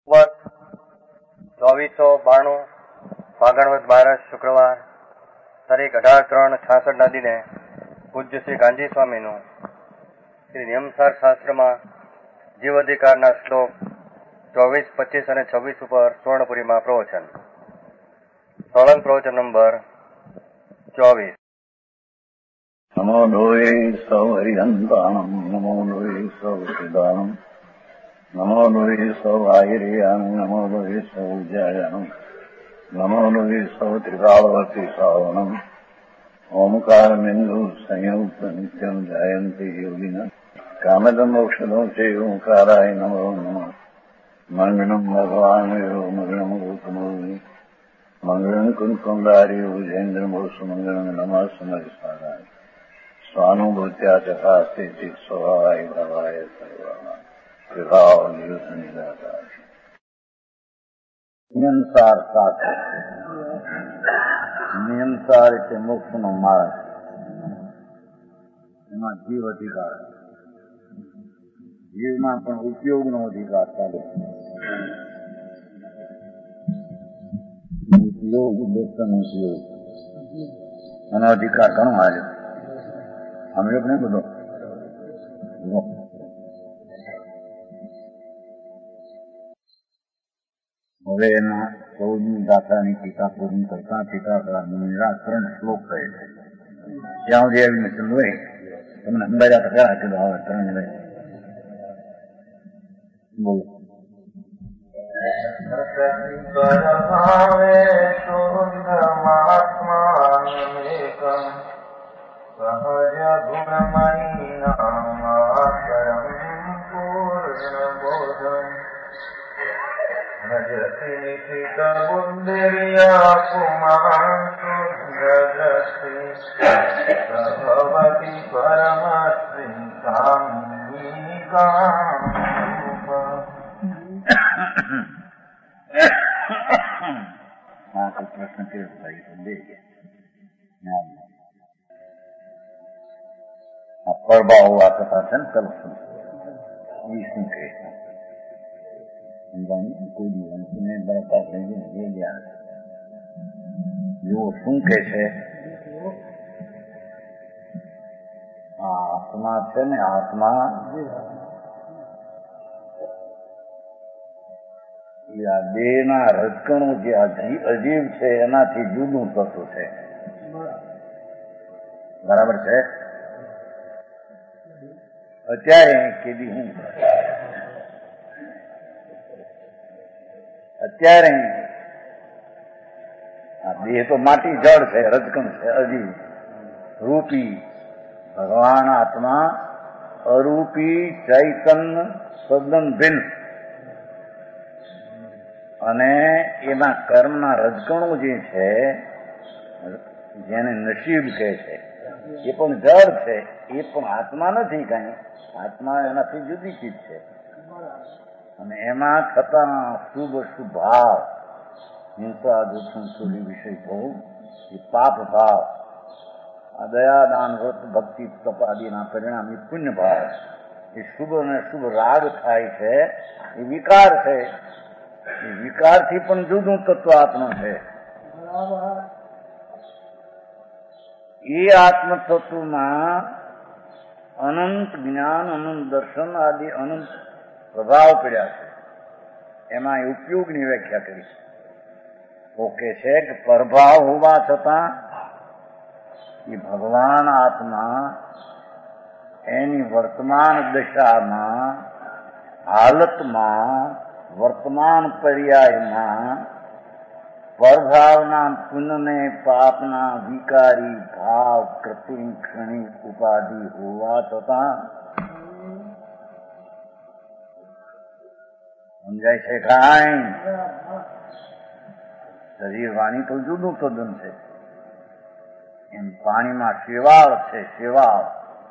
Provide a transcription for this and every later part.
વર્ષ 2492 ફાગણવદ 12 શુક્રવાર તારીખ 18/3/66 દિને પૂજ્ય શ્રી ગાંધી સ્વામીનું શ્રી નિયમસાર શાસ્ત્રમાં જીવ અધિકારના શ્લોક 24, 25 અને 26 ઉપર સુવર્ણપુરીમાં પ્રવચન. સોલંગ પ્રવચન નંબર 24. નમો લોહે સૌ હરિહંતાણમ, નમો લોહે સૌ સિદ્ધાણમ, નમો લોહે સૌ આયર્યાન, નમો લોહે સૌ જયાનમ, નમો લોહે સૌ ત્રિકાળવતી સાવનમ, ઓમકાર બિંદુ સંયુક્ત નિત્યમ જાયંતી યોગિના, કામદમ મોક્ષદો છે ઓંકારાય નમો નમઃ. મંગળમ ભગવાન મંગળમ ગૌતમોની, મંગળમ કુંકુંડારી વિજેન્દ્રમોસુ, મંગળમ નમઃ સમયસારાય, સ્વાનુભૂત્યા ચકાસ્તે સ્વભાવાય ભાવાય સર્વાના વિભાવ નિયુત નિરાકાર. નિયમસાર શાસ્ત્ર. નિયમસાર એટલે મોક્ષનો માર્ગ. એમાં જીવ અધિકાર, જીવમાં પણ ઉપયોગનો અધિકાર ચાલે. ઉપયોગ દર્શન ઉપયોગ એનો અધિકાર ઘણો આવ્યો. અમે નહીં બધો હવે એના 14મી દાખલાની ટીકા પૂર્ણ કરતા ટીકાકારનું નિરાકરણ શ્લોક કહે છે. જ્યાં સુધી આવીને સમજાય તમને અંદાજા ટકા કીધો આવે 3 લઈ બોલો. સહજ ગુણમયી નામાકરમ પૂર્ણ બોધમ ભજતિ નિશિત બુદ્ધિર્યા પુમાન શુદ્રદ્રષ્ટિ સભવતિ પરમશ્રી કામિની કામરૂપ. પ્રશ્ન કેવો થાય બે ગયા પરભાવ આ કથા છે ને કલ્પના એ શું કહે છે? કોઈ દિવસને બરકત લઈ ગયા એવો શું કહે છે? આત્મા છે ને, આત્મા આ દેહના રજકણો જે અજીવ છે એનાથી જુદું થતું છે. બરાબર છે? અત્યારે કીધી હું અત્યારે આ દેહ તો માટી જળ છે, રજકણ છે, અજીવ રૂપી ભગવાન આત્મા અરૂપી ચૈતન્ય સદન ભિન્ન અને એના કર્મના રજકણો જે છે જેને નસીબ કહે છે એ પણ જળ છે, એ પણ આત્મા નથી કઈ. આત્મા એનાથી જુદી ચીજ છે. અને એમાં થતા શુભ અશુભ ભાવ, હિંસા દુઃખન સુરી વિષય ભોગ, એ પાપ ભાવ, આ દયા દાન વ્રત ભક્તિ તપ આદિના પરિણામી પુણ્ય ભાવ, એ શુભ અને શુભ રાગ થાય છે, એ વિકાર છે. એ વિકારથી પણ જુદું તત્વ આત્મા છે. એ આત્મતત્વમાં અનંત જ્ઞાન, અનંત દર્શન આદિ અનંત પ્રભાવ પડ્યા છે. એમાં ઉપયોગની વ્યાખ્યા કરી છે. ઓકે છે કે પ્રભાવ હોવા છતાં એ ભગવાન આત્મા એની વર્તમાન દશામાં, હાલતમાં, વર્તમાન પર્યાયમાં પરભાવના પુણ્યને પાપના વિકારી ભાવ કૃત્રિમ ક્ષણિક ઉપાધિ હોવા છતાં સમજાય છે કાંઈ? શરીર વાણી તો જુદું તદ્દન છે. એમ પાણીમાં શેવાળ છે. શેવાળ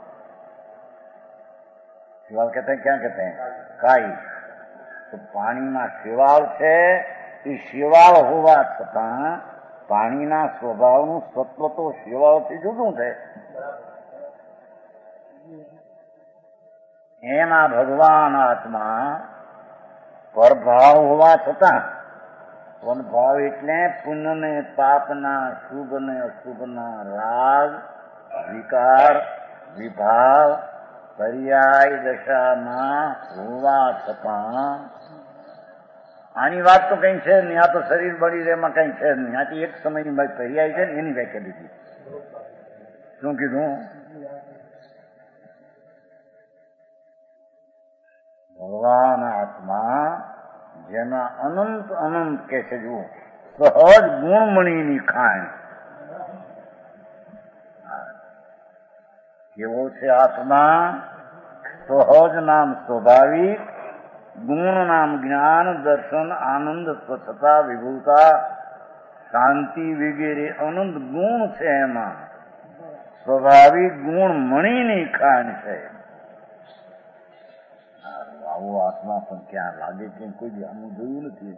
શેવાળ કહેતે ક્યાં કહેતે કાઈ? તો પાણીમાં શેવાળ છે. એ શેવાળ હોવા છતાં પાણીના સ્વભાવનું સત્વ તો શેવાળથી જુદું છે. એમાં ભગવાન આત્મા પરભાવ હોવા છતાં, પરભાવ એટલે પુણ્ય ને પાપના, શુભ ને અશુભના રાગ, વિકાર, વિભાવ, પર્યાય દશામાં હોવા છતાં આની વાત તો કઈ છે નહીં. આ તો શરીર બળી રહે એમાં કઈ છે નહીં. આથી એક સમયની પર્યાય છે ને એની વ્યાખ્યા દીધી. શું કીધું? ભગવાન આત્મા જેમાં અનંત અનંત કે છે, જુઓ, સહજ ગુણમણીની ખાણ. કેવો છે આત્મા? સહજ નામ સ્વાભાવિક, ગુણ નામ જ્ઞાન, દર્શન, આનંદ, સ્વચ્છતા, વિભુતા, શાંતિ વગેરે અનંત ગુણ છે. એમાં સ્વાભાવિક ગુણ મણીની ખાણ છે. આવો આત્મા પણ ક્યાં લાગે છે? કોઈ આનું જોયું નથી.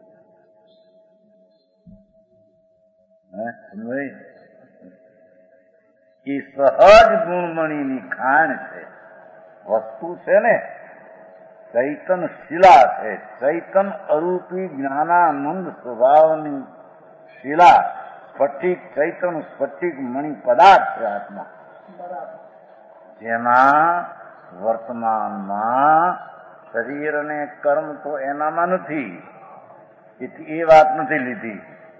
એ સહજ ગુણમણીની ખાણ છે. વસ્તુ છે ને ચૈતન શિલા છે. ચૈતન અરૂપી જ્ઞાનાનંદ સ્વભાવની શિલા, સ્ફટિક, ચૈતન સ્ફટિક મણી પદાર્થ છે આત્મા. જેમાં વર્તમાનમાં શરીર અને કર્મ તો એનામાં નથી, એ વાત નથી લીધી.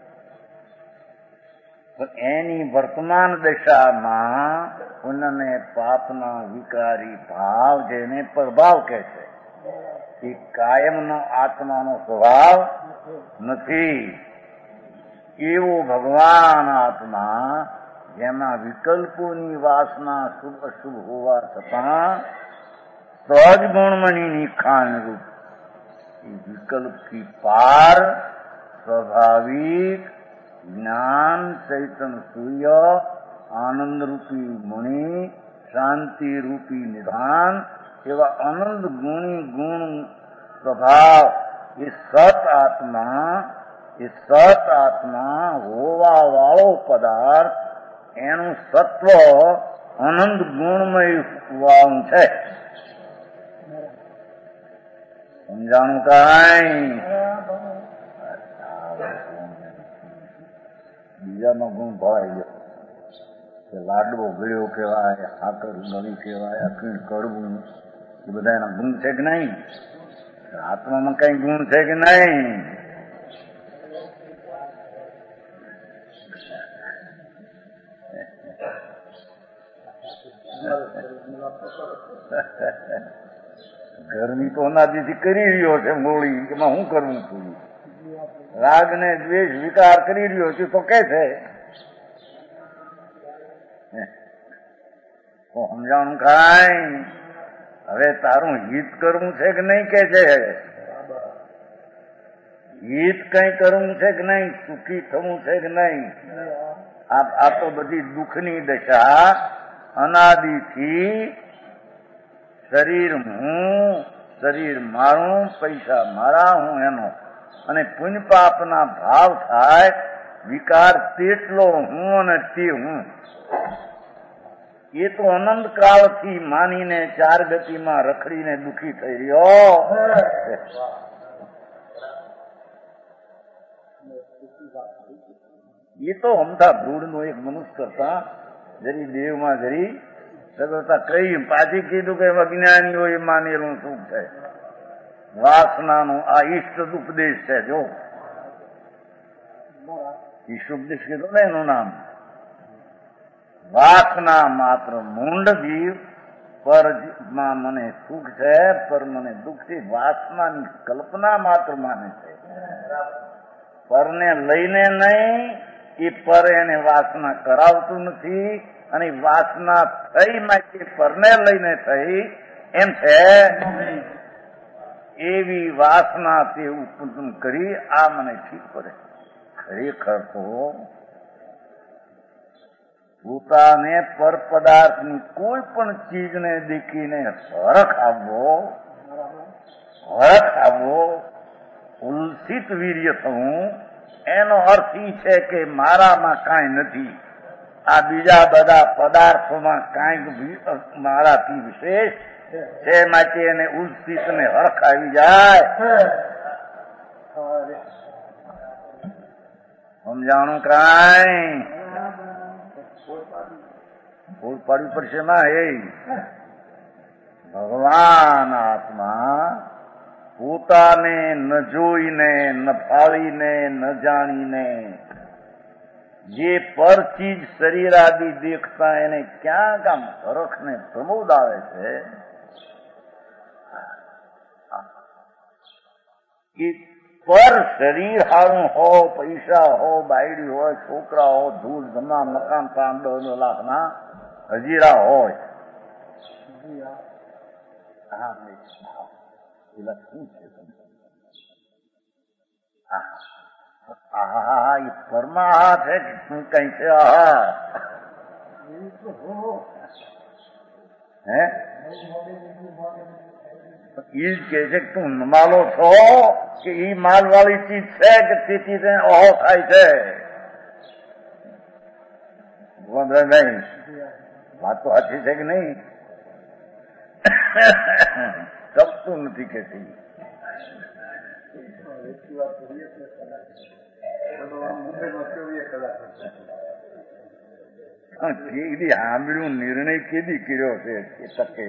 પણ એની વર્તમાન દશામાં પુણ્ય ને પાપના વિકારી ભાવ, જેને પ્રભાવ કહે છે, એ કાયમનો આત્માનો સ્વભાવ નથી. એવો ભગવાન આત્મા જેમાં વિકલ્પોની વાસના શુભ અશુભ હોવા છતાં સહજ ગુણમણીની ખાણરૂપ, એ વિકલ્પથી પાર સ્વાભાવિક જ્ઞાન, ચૈતન સૂર્ય, આનંદ રૂપી મણી, શાંતિ રૂપી નિધાન, એવા અનંત ગુણી ગુણ સ્વભાવ એ સત આત્મા હોવા વાળો પદાર્થ, એનું સત્વ અનંત ગુણમય હોવાનું છે. સમજાણું કાંઈ? બીજાનો ગુણ ભવાઈ ગયો કે લાડવો ગળ્યો કહેવાય, સાકર ગળી કહેવાય, અખીણ કડવું, એ બધા એના ગુણ છે કે નહીં? આત્મામાં કઈ ગુણ છે કે નહીં? ઘરની તો અનાદિથી કરી રહ્યો છે મૂળી, એમાં હું કરવું છું? રાગ ને દ્વેષ વિકાર કરી રહ્યો છું તો કે છે સમજાણું કાંઈ? હવે તારું હિત કરવું છે કે નહીં કે છે? હિત કઈ કરવું છે કે નહીં? સુખી થવું છે કે નહીં? આ તો બધી દુઃખની દશા અનાદિથી શરીર હું, શરીર મારું, પૈસા મારા, હું એનો, અને પુણ્ય પાપના ભાવ થાય, વિકાર તેટલો હું અને તે હું. એ તો અનંત કાળથી માનીને ચાર ગતિમાં રખડીને દુઃખી થઈ રહ્યો. એ તો અમથા ભ્રૂડનો એક મનુષ્ય કરતા જરી દેવમાં જરી સગવડતા કહી પાછી કીધું કે અજ્ઞાનીઓ એ માનેલું સુખ છે. વાસનાનો આ ઈષ્ટ ઉપદેશ છે. જો ઈષ્ટ ઉપદેશ કીધું ને એનું નામ, વાસના માત્ર મૂંડ જીવ, પરમાં મને સુખ છે, પર મને દુઃખ છે. વાસનાની કલ્પના માત્ર માને છે, પરને લઈને નહીં. એ પર એને વાસના કરાવતું નથી, અને વાસના થઈ માટે પરને લઈને થઈ એમ છે. એવી વાસના તે ઉત્પન્ન કરી આ મને ઠીક પડે. ખરેખર તો પોતાને પર પદાર્થની કોઈ પણ ચીજને દેખીને હરખ આવવો, ઉલ્સિત વીર્ય થવું, એનો અર્થ એ છે કે મારામાં કાંઈ નથી, આ બીજા બધા પદાર્થોમાં કાંઈક મારાથી વિશેષ છે માટે એને ઉલસિત ને હરખ આવી જાય. સમજાણું કાંઈ ફૂલ પાડવી પડશે માં. એ ભગવાન આત્મા પોતાને ન જોઈને, ન ફાળીને, ન જાણીને જે પર ચીજ શરીર આદિ દેખતા એને ક્યાં કામ હરખ ને પ્રમોદ આવે છે. એ પર શરીર હારું હો, પૈસા હો, બાયડી હોય, છોકરા હો, ધૂળ ધમા મકાન 5-10 લાખના હજીરા હોય. પેલા શું છે આહા એ પરમા છે કે શું કઈ છે? આહા હે એ જ કે છે કે તું માલો છો કે ઈ માલ વાળી ચીજ છે કે તેથી તેને ઓહો થાય છે. નહીં વાત તો સાચી છે કે નહીં? કપતું નથી કેતી. સાંભળ્યું નિર્ણય કેદી કર્યો છે એ તકે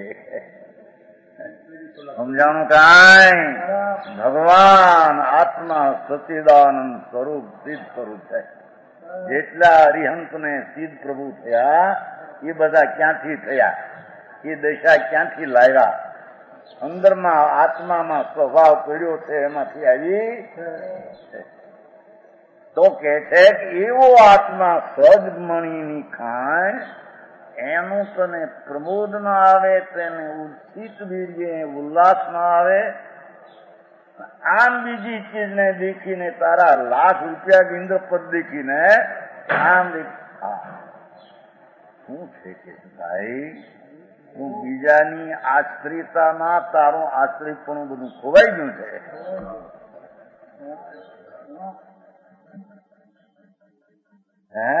સમજાણું કાંઈ? ભગવાન આત્મા સચિદાનંદ સ્વરૂપ સિદ્ધ સ્વરૂપ છે. જેટલા અરિહંત ને સિદ્ધ પ્રભુ થયા એ બધા ક્યાંથી થયા? એ દશા ક્યાંથી લાવ્યા? અંદરમાં આત્મામાં સ્વભાવ પડ્યો છે એમાંથી આવી. તો કે છે કે એવો આત્મા સદમણીની ખાણ એનું તને પ્રમોદ ન આવે, તેને ઉત્સિત વીર્ય ઉલ્લાસ ન આવે. આમ બીજી ચીજને દેખીને તારા લાખ રૂપિયા ઇન્દ્રપદ દેખીને આમ શું છે કે ભાઈ તું બીજાની આશ્રિતામાં તારું આશ્રિતપણું બધું ખોવાઈ ગયું છે. હે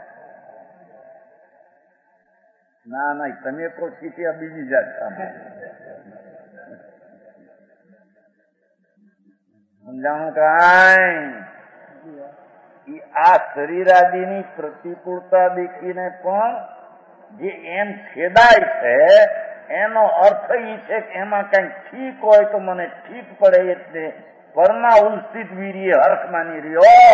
ના ના તમે કહો છીએ બીજી જાત સમજાણું કાંઈ? આ શરીરાદિની પ્રતિકૂળતા દેખીને પણ જે એમ છેદાય છે એનો અર્થ એ છે કે એમાં કઈ ઠીક હોય તો મને ઠીક પડે એટલે પરના ઉલસિત વીર્ય હર્ષ માની રહ્યો.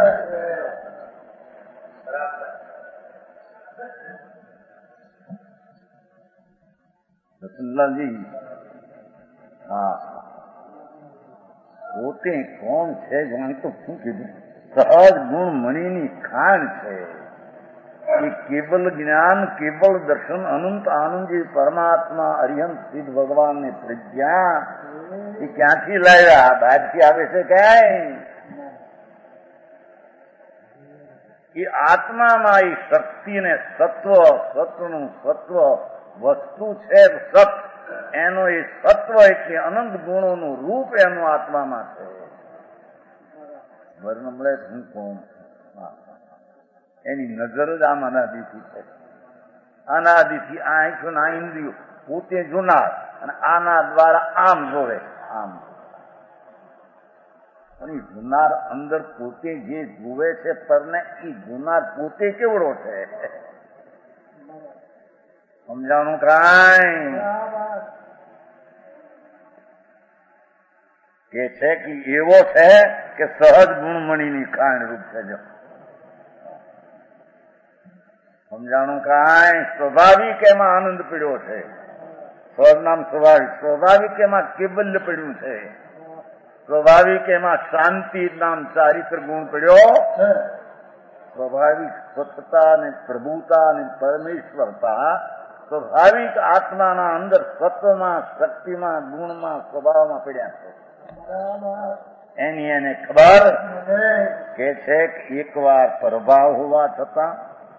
રતનલાલજી હા પોતે કોણ છે? જાણ તો શું કીધું? સહજ ગુણ મણીની ખાણ છે. એ કેવલ જ્ઞાન, કેવલ દર્શન, અનંત આનંદી પરમાત્મા અરિહંત સિદ્ધ ભગવાનને પ્રજ્ઞા એ ક્યાંથી લાવ્યા? બહારથી આવે છે ક્યાંય? એ આત્મામાં એ શક્તિને સત્વ, સત્વનું સત્વ વસ્તુ છે. સત એનો એ સત્વ એટલે અનંત ગુણોનું રૂપ એનું આત્મામાં છે. વર્ણ મળે હું કોણ? એની નજર જ આમ અનાદિથી છે. અનાદિથી આંખ ના ઇન્દ્રિયો પોતે જોનાર અને આના દ્વારા આમ જોવે. આમ પણ એ જોનાર અંદર પોતે જે જુએ છે પરને એ જોનાર પોતે કેવડો છે? સમજાણું કાંઈ? કે છે કે એવો છે કે સહજ ગુણમણીની ખાણ રૂપ છે. જો સમજાણું કાંઈ? સ્વાભાવિક એમાં આનંદ પડ્યો છે. સ્વનામ સ્વાભાવિક. સ્વાભાવિક એમાં કેબલ્ય પડ્યું છે. સ્વાભાવિક એમાં શાંતિ નામ ચારિત્ર ગુણ પડ્યો. સ્વાભાવિક સત્તા ને પ્રભુતા અને પરમેશ્વરતા સ્વાભાવિક આત્માના અંદર સત્વમાં, શક્તિમાં, ગુણમાં, સ્વભાવમાં પડ્યા છે. એની એને ખબર કે છે કે એકવાર પ્રભાવ હોવા છતાં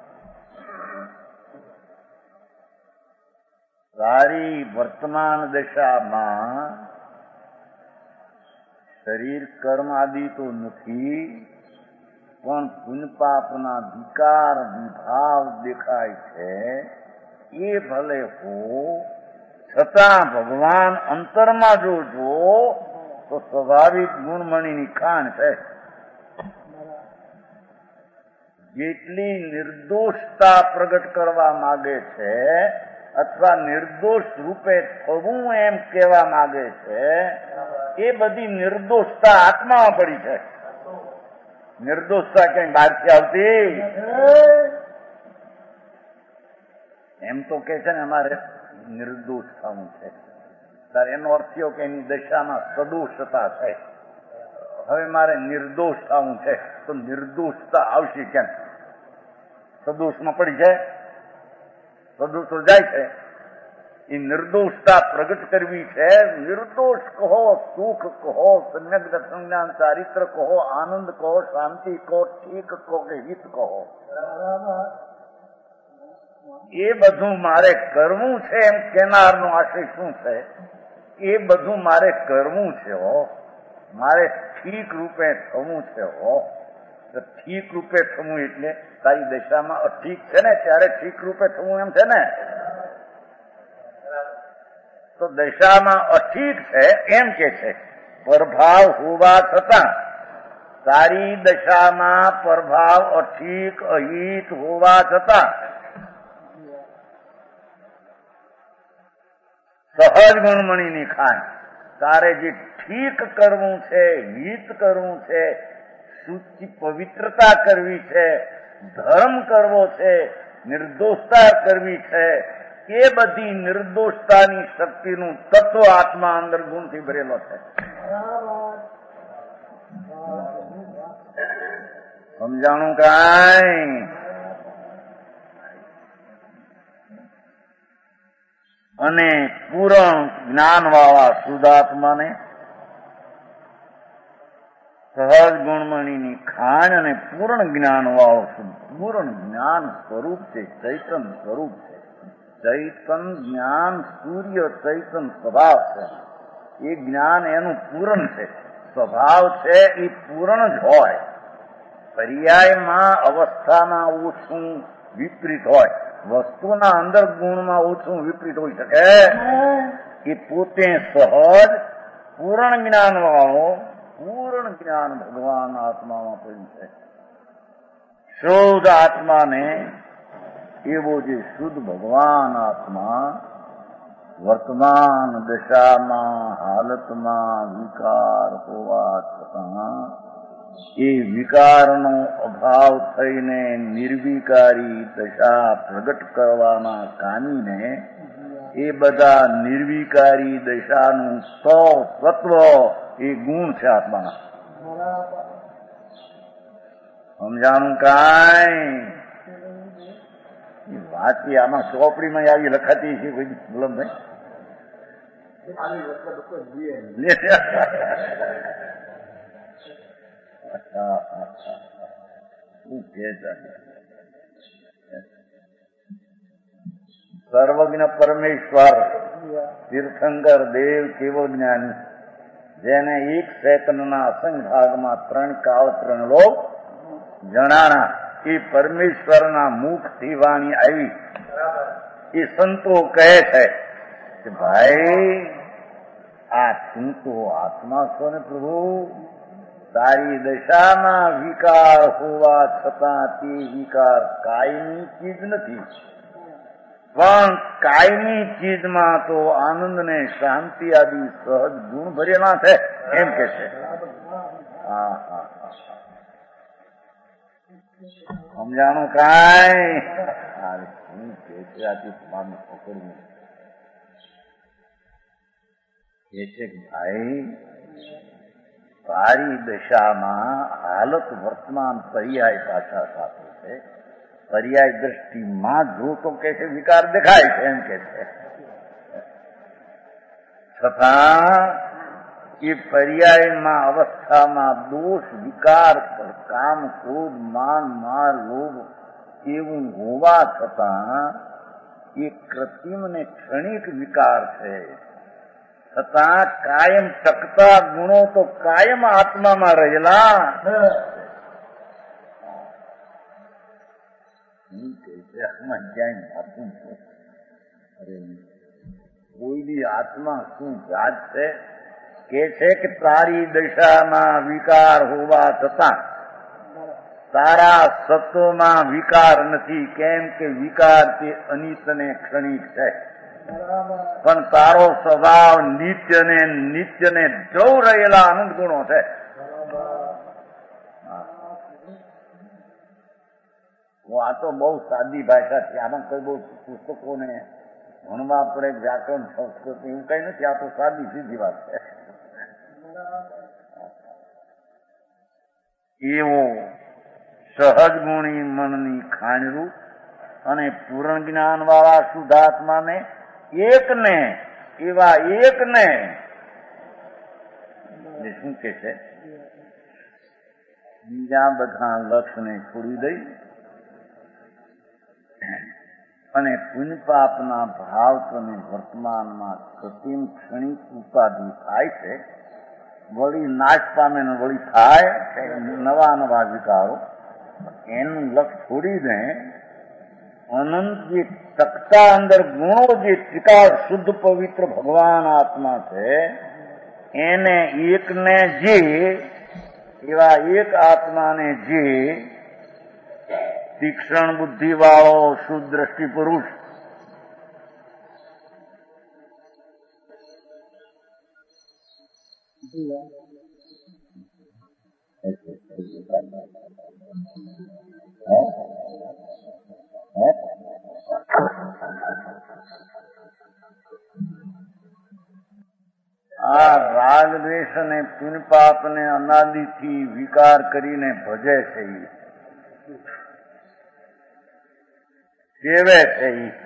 સારી વર્તમાન દશામાં શરીર કર્મ આદિ તો નથી પણ પુણ્ય પાપના વિકાર વિભાવ દેખાય છે. એ ભલે હો છતાં ભગવાન અંતરમાં જો જુઓ તો સ્વાભાવિક ગુણમણીની ખાણ છે. જેટલી નિર્દોષતા પ્રગટ કરવા માંગે છે અથવા નિર્દોષ રૂપે થવું એમ કહેવા માંગે છે, એ બધી નિર્દોષતા આત્મામાં પડી છે. નિર્દોષતા ક્યાંય બહારથી આવતી એમ તો કે છે ને અમારે નિર્દોષ થવું છે, ત્યારે એનો અર્થ એવો કે એની દશામાં સદોષતા છે. હવે મારે નિર્દોષ થવું છે તો નિર્દોષતા આવશે કેમ? સદોષમાં પડી જાય, સદોષો જાય છે. એ નિર્દોષતા પ્રગટ કરવી છે. નિર્દોષ કહો, સુખ કહો, સમ્યક દર્શન જ્ઞાન ચારિત્ર કહો, આનંદ કહો, શાંતિ કહો, ઠીક કહો કે હિત કહો, એ બધું મારે કરવું છે એમ કેનારનો આશય શું છે? એ બધું મારે કરવું છે હો, મારે ઠીક રૂપે થવું છે હો. ઠીક રૂપે થવું એટલે તારી દશામાં અઠીક છે ને ત્યારે ઠીક રૂપે થવું એમ છે ને. તો દશામાં અઠીક છે એમ કે છે. પ્રભાવ હોવા છતાં તારી દશામાં પ્રભાવ અઠીક અહિત હોવા છતાં સહજ ગુણમણીની ખાન તારે જે ઠીક કરવું છે, હિત કરવું છે, શુચિ પવિત્રતા કરવી છે, ધર્મ કરવો છે, નિર્દોષતા કરવી છે, એ બધી નિર્દોષતાની શક્તિનું તત્વ આત્મા અંદર ગુણથી ભરેલો છે. સમજાણું કાંઈ? અને પૂરણ જ્ઞાન વાળા શુદ્ધાત્માને સહજ ગુણમણીની ખાણ અને પૂર્ણ જ્ઞાન વાળો પૂર્ણ જ્ઞાન સ્વરૂપ છે, ચૈતન સ્વરૂપ છે. ચૈતન જ્ઞાન સૂર્ય ચૈતન સ્વભાવ છે. એ જ્ઞાન એનું પૂર્ણ છે, સ્વભાવ છે એ પૂર્ણ જ હોય. પર્યાયમાં અવસ્થામાં ઓછું વિપરીત હોય, વસ્તુના અંદર ગુણમાં ઓછું વિપરીત હોઈ શકે. એ પોતે સહજ પૂર્ણ જ્ઞાન વાળો પૂર્ણ જ્ઞાન ભગવાન આત્મામાં પડ્યું છે. શુદ્ધ આત્માને એવો જે શુદ્ધ ભગવાન આત્મા વર્તમાન દશામાં હાલતમાં વિકાર હોવા છતાં એ વિકારનો અભાવ થઈને નિર્વિકારી દશા પ્રગટ કરવાના કામીને એ બધા નિર્વિકારી દશાનું તત્વ એ ગુણ છે આત્માના. સમજાણું કાંઈ? વાંચી આમાં ચોપડીમાં આવી લખાતી છે કોઈ ગુલામભાઈ? સર્વજ્ઞ પરમેશ્વર તીર્થંકર દેવ કેવળ જ્ઞાની, જેને એક સેકન્ડના અસંખ્ય ભાગમાં 3 કાળ 3 લોક જણાણા, એ પરમેશ્વરના મુખથી વાણી આવી. એ સંતો કહે છે કે ભાઈ આ તું તો આત્મા છો ને પ્રભુ, તારી દશામાં વિકાર હોવા છતાં તે વિકાર કાયમી ચીજ નથી, પણ કાયમી ચીજમાં તો આનંદ ને શાંતિ આદિ સહજ ગુણ ભરેલા છે એમ કે છે. સમજાણું કાંઈ? શું કે છે આથી તમારું પકડવું કે છે કે ભાઈ તારી દશામાં હાલત વર્તમાન પર્યાય પાછા સાથે છે. પર્યાય દ્રષ્ટિમાં જો તો કે છે વિકાર દેખાય છે એમ કે છે, છતાં એ પર્યાયમાં અવસ્થામાં દોષ વિકાર કામ ક્રોધ માન માર લોભ એવું હોવા છતાં એ કૃત્રિમ ને ક્ષણિક વિકાર છે, છતાં કાયમ ટકતા ગુણો તો કાયમ આત્મામાં રહેલા. કોઈની આત્મા શું જાત છે કે તારી દશામાં વિકાર હોવા છતાં તારા સત્વમાં વિકાર નથી. કેમ કે વિકાર તે અનિત ને ક્ષણિક છે, પણ તારો સ્વભાવ નિત્ય ને જવ રહેલા આનંદ ગુણો છે. આ તો બહુ સાદી ભાષા છે. આમાં કઈ બહુ પુસ્તકોને ભણવા પડે, વ્યાકરણ, સંસ્કૃત એવું કઈ નથી. આ તો સાદી સીધી વાત છે. એવો સહજ ગુણી મનની ખાણરૂપ અને પૂર્ણ જ્ઞાન વાળા શુદ્ધાત્માને એકને એવા એકને શું કે છે, બીજા બધા લક્ષને છોડી દઈ અને પુણ્ય પાપના ભાવત્વને વર્તમાનમાં કૃત્રિમ ક્ષણિક ઉપાધિ થાય છે, વળી નાશ પામે ને વળી થાય નવા નવા વિકારો, એનું લક્ષ છોડી દે. અનંત જે તકતા અંદર ગુણો જે ત્રિકાળ શુદ્ધ પવિત્ર ભગવાન આત્મા છે, એને એકને જે એવા એક આત્માને જે તીક્ષ્ણ બુદ્ધિ વાળો સુદ્રષ્ટિ પુરુષ આ રાગ દ્વેષ અને પુણ્ય પાપ ને અનાદિથી વિકાર કરીને ભજે છે, સેવે છે.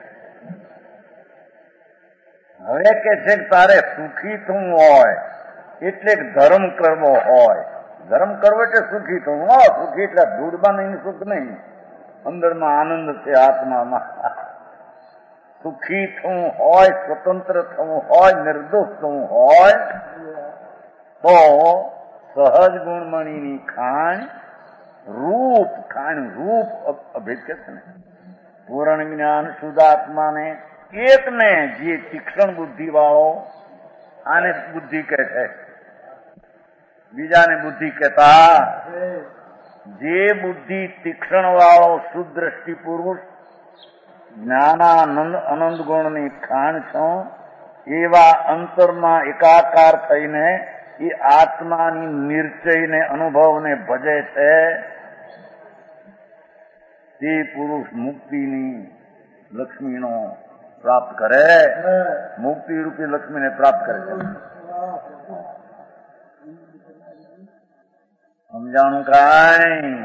હવે કે છે કે તારે સુખી થવું હોય એટલે ધર્મ કરવો હોય. ધર્મ કરવો એટલે સુખી થવું. સુખી એટલે ધૂળમાં નહીં, સુખ નહીં, અંદરમાં આનંદ છે આત્મામાં. સુખી થવું હોય, સ્વતંત્ર થવું હોય, નિર્દોષ થવું હોય તો સહજ ગુણમણીની ખાણ રૂપ અભેદ કે છે ને, પૂર્ણ જ્ઞાન શુદ્ધાત્માને એકને જે તીક્ષ્ણ બુદ્ધિ વાળો, આને બુદ્ધિ કહે છે, બીજાને બુદ્ધિ કહેતા, જે બુદ્ધિ તીક્ષ્ણ વાળો સુદ્રષ્ટિ પુરુષ જ્ઞાનાનંદ અનંત ગુણની ખાણ છો, એવા અંતરમાં એકાકાર થઈને એ આત્માની નિશ્ચયને અનુભવને ભજે છે, તે પુરુષ મુક્તિની લક્ષ્મીનો પ્રાપ્ત કરે, મુક્તિ રૂપી લક્ષ્મીને પ્રાપ્ત કરે છે. સમજાણું કાંઈ?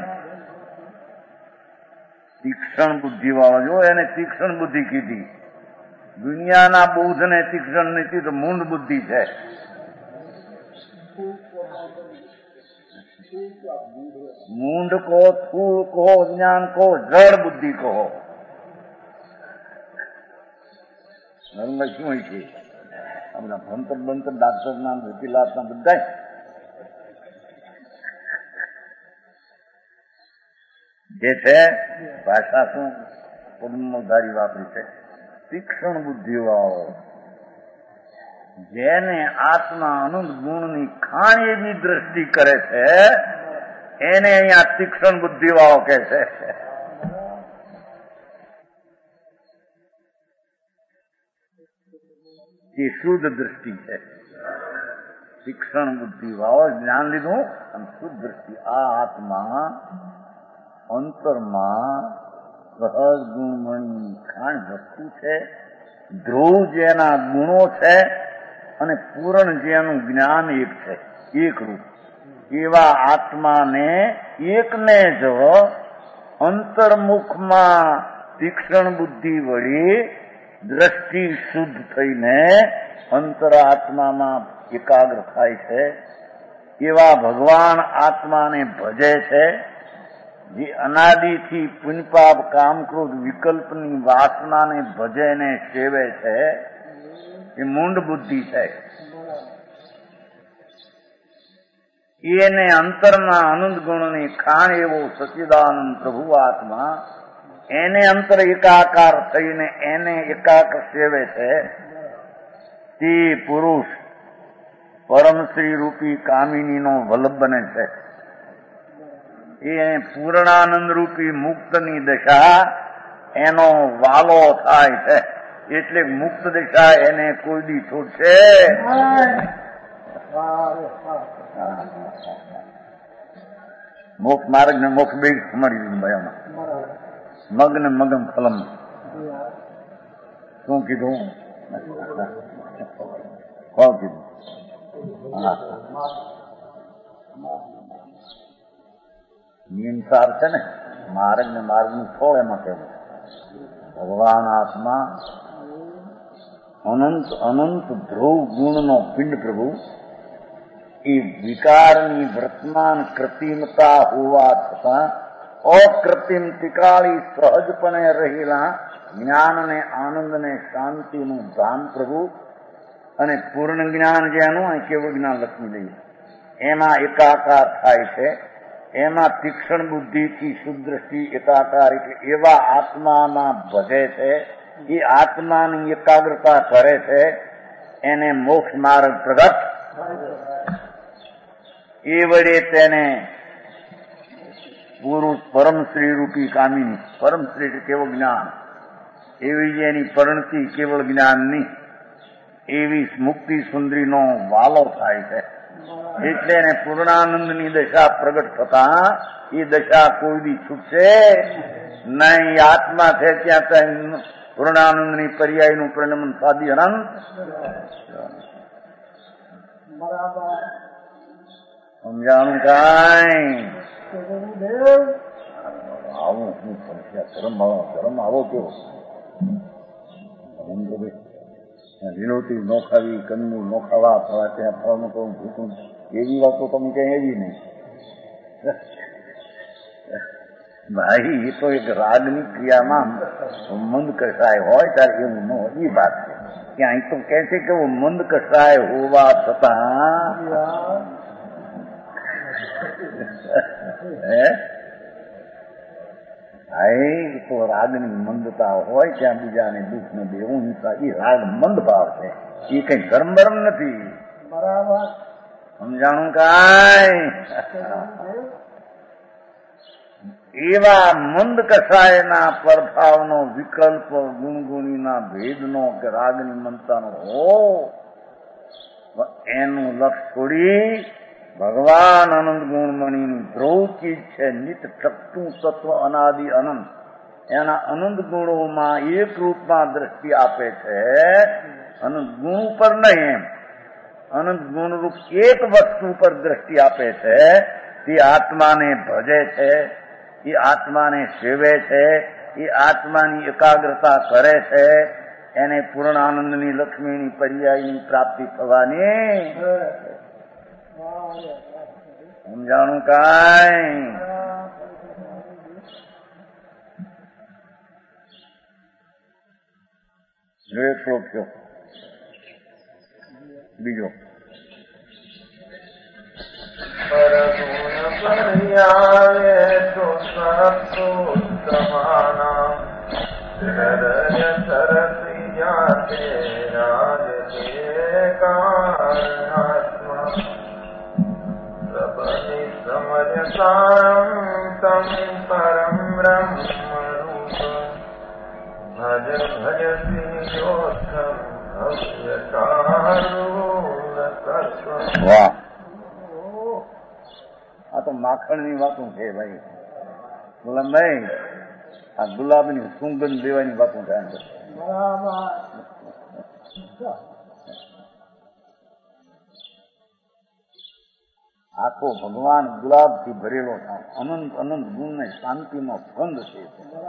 તીક્ષ્ણ બુદ્ધિ વાળો, જો એને તીક્ષ્ણ બુદ્ધિ કીધી. દુનિયાના બૌદ્ધને તીક્ષ્ણ નથી, તો મૂંડ બુદ્ધિ છે. મૂંડ કહો, સ્થૂળ કહો, જ્ઞાન કહો, જળ બુદ્ધિ કહો, નર્મદ શું હોય છે? આપણા ભણતર બંતર ડાક્ટરના વકીલાતના બધા જે છે ભાષા શું પદ્મધારી વાપરી છે. તીક્ષ્ણ બુદ્ધિ વાળો, જેને આત્મા અનંત ગુણની ખાણ એવી દ્રષ્ટિ કરે છે, એને અહીંયા તીક્ષ્ણ બુદ્ધિ વાળો કહે છે. એ શુદ્ધ દ્રષ્ટિ છે. તીક્ષ્ણ બુદ્ધિ વાળો જ્ઞાન લીધું અને શુદ્ધ દ્રષ્ટિ. આ આત્મા અંતરમાં સહજ ગુણમણી ખાણ વસ્તુ છે, ધ્રુવ જેના ગુણો છે અને પૂર્ણ જેનું જ્ઞાન એક છે, એક રૂપ. એવા આત્માને એકને જો અંતર્મુખમાં તીક્ષ્ણ બુદ્ધિ વળી દ્રષ્ટિ શુદ્ધ થઈને અંતરાત્મામાં એકાગ્ર થાય છે, એવા ભગવાન આત્માને ભજે છે, જે અનાદિથી પુણ્યપાપ કામક્રોધ વિકલ્પની વાસનાને ભજે ને સેવે છે, એ મૂંડ બુદ્ધિ છે. એને અંતરના અનંત ગુણની ખાણ એવો સચ્ચિદાનંદ પ્રભુ આત્મા એને અંતર એકાકાર થઈને એને એકાગ્ર સેવે છે. તે પુરુષ પરમશ્રી રૂપી કામિનીનો વલ્લભ બને છે. એ પૂર્ણાનંદ રૂપી મુક્તની દશા એનો વાલો થાય છે. એટલે મુક્ત દશા એને કોઈ દી છૂટશે. મોક્ષ માર્ગ ને મોક્ષ બે સમરી દીધું ભાઈ. મગ ને મગમ ફલમ. શું કીધું? કોણ કીધું? નિયમસાર છે ને, માર્ગ ને માર્ગ નું ફળ એમાં કહેવું. ભગવાન આત્મા અનંત અનંત ધ્રુવ ગુણનો પિંડ પ્રભુ એ વિકારની વર્તમાન કૃત્રિમતા હોવા છતાં અકૃત્રિમ તિકાળી સહજપણે રહેલા જ્ઞાનને આનંદને શાંતિનું ધામ પ્રભુ અને પૂર્ણ જ્ઞાન જેનું અને કેવળ જ્ઞાન લખી લઈએ એમાં એકાકાર થાય છે. એમાં તીક્ષ્ણ બુદ્ધિથી શુદ્રષ્ટિ એકાકાર એટલે એવા આત્મામાં ભજે છે. એ આત્માની એકાગ્રતા કરે છે. એને મોક્ષ માર્ગ પ્રગટ. એ વડે તેને પુરુષ પરમશ્રી રૂપી કામિની, પરમશ્રી એટલે કેવળ જ્ઞાન, એવી એની પરિણતિ કેવળ જ્ઞાનની, એવી મુક્તિ સુંદરીનો વાલો થાય છે. એટલે એને પૂર્ણાનંદની દશા પ્રગટ થતા એ દશા કોઈ દી છૂટશે નહીં. આત્મા છે ત્યાં ત્યાં પૂર્ણાનંદની પર્યાયનું પરિણમન સાધી અનંત. સમજાણું કાંઈ? આવું શું સમસ્યા? ધર્મ આવો કેવો? લીલોતી નો ખાવી, કંદમૂળ નો ખાવા, ફળા ત્યાં ફળનું કહું ભૂખું, એવી વાતો તમે કઈ એવી નહીં ભાઈ. એ તો એક રાગની ક્રિયામાં મંદ કસાય હોય ત્યારે એવું ન હોય. એ વાત છે કે અહીં તો કહે છે કે મંદ કસાય હોવા છતાં તો રાગની મંદતા હોય ત્યાં બીજાને દુઃખ ન દેવું હિંસા, એ રાગ મંદ ભાવ છે. એ કઈ ધર્મ બરમ નથી. બરાબર સમજાણું કાંઈ? એવા મંદ કસાયના પ્રભાવનો વિકલ્પ ગુણગુણીના ભેદનો કે રાગની મંદતાનો હો એનું લક્ષ છોડી ભગવાન અનંત ગુણમણીની ધ્રુવ ચીજ છે. નિત ટકતું તત્વ અનાદિ અનંત એના અનંત ગુણોમાં એક રૂપમાં દ્રષ્ટિ આપે છે. અનંત ગુણ ઉપર નહીં, એમ અનંત ગુણરૂપ એક વસ્તુ પર દ્રષ્ટિ આપે છે. તે આત્માને ભજે છે, એ આત્માને સેવે છે, એ આત્માની એકાગ્રતા કરે છે. એને પૂર્ણાનંદની લક્ષ્મીની પર્યાયની પ્રાપ્તિ થવાની. સમજાણું કાંઈ? એક શ્લોક છો બીજો. પરગુણ પર્યાય તો સત્સુત્તમાના હૃદય સરસી જાતે રાજે કારણાત્મા સબની સમજસારમ તમ પરમ બ્રહ્મરૂપ ભજ ભજસી યોથમ ભવ્યકારુણ. વાહ, આ તો માખણની વાતો છે ભાઈ. ગુલામભાઈ, આ ગુલાબની સુગંધ લેવાની વાતો થાય. આખો ભગવાન ગુલાબથી ભરેલો અનંત અનંત ગુણ ને શાંતિનો ગંધ છે.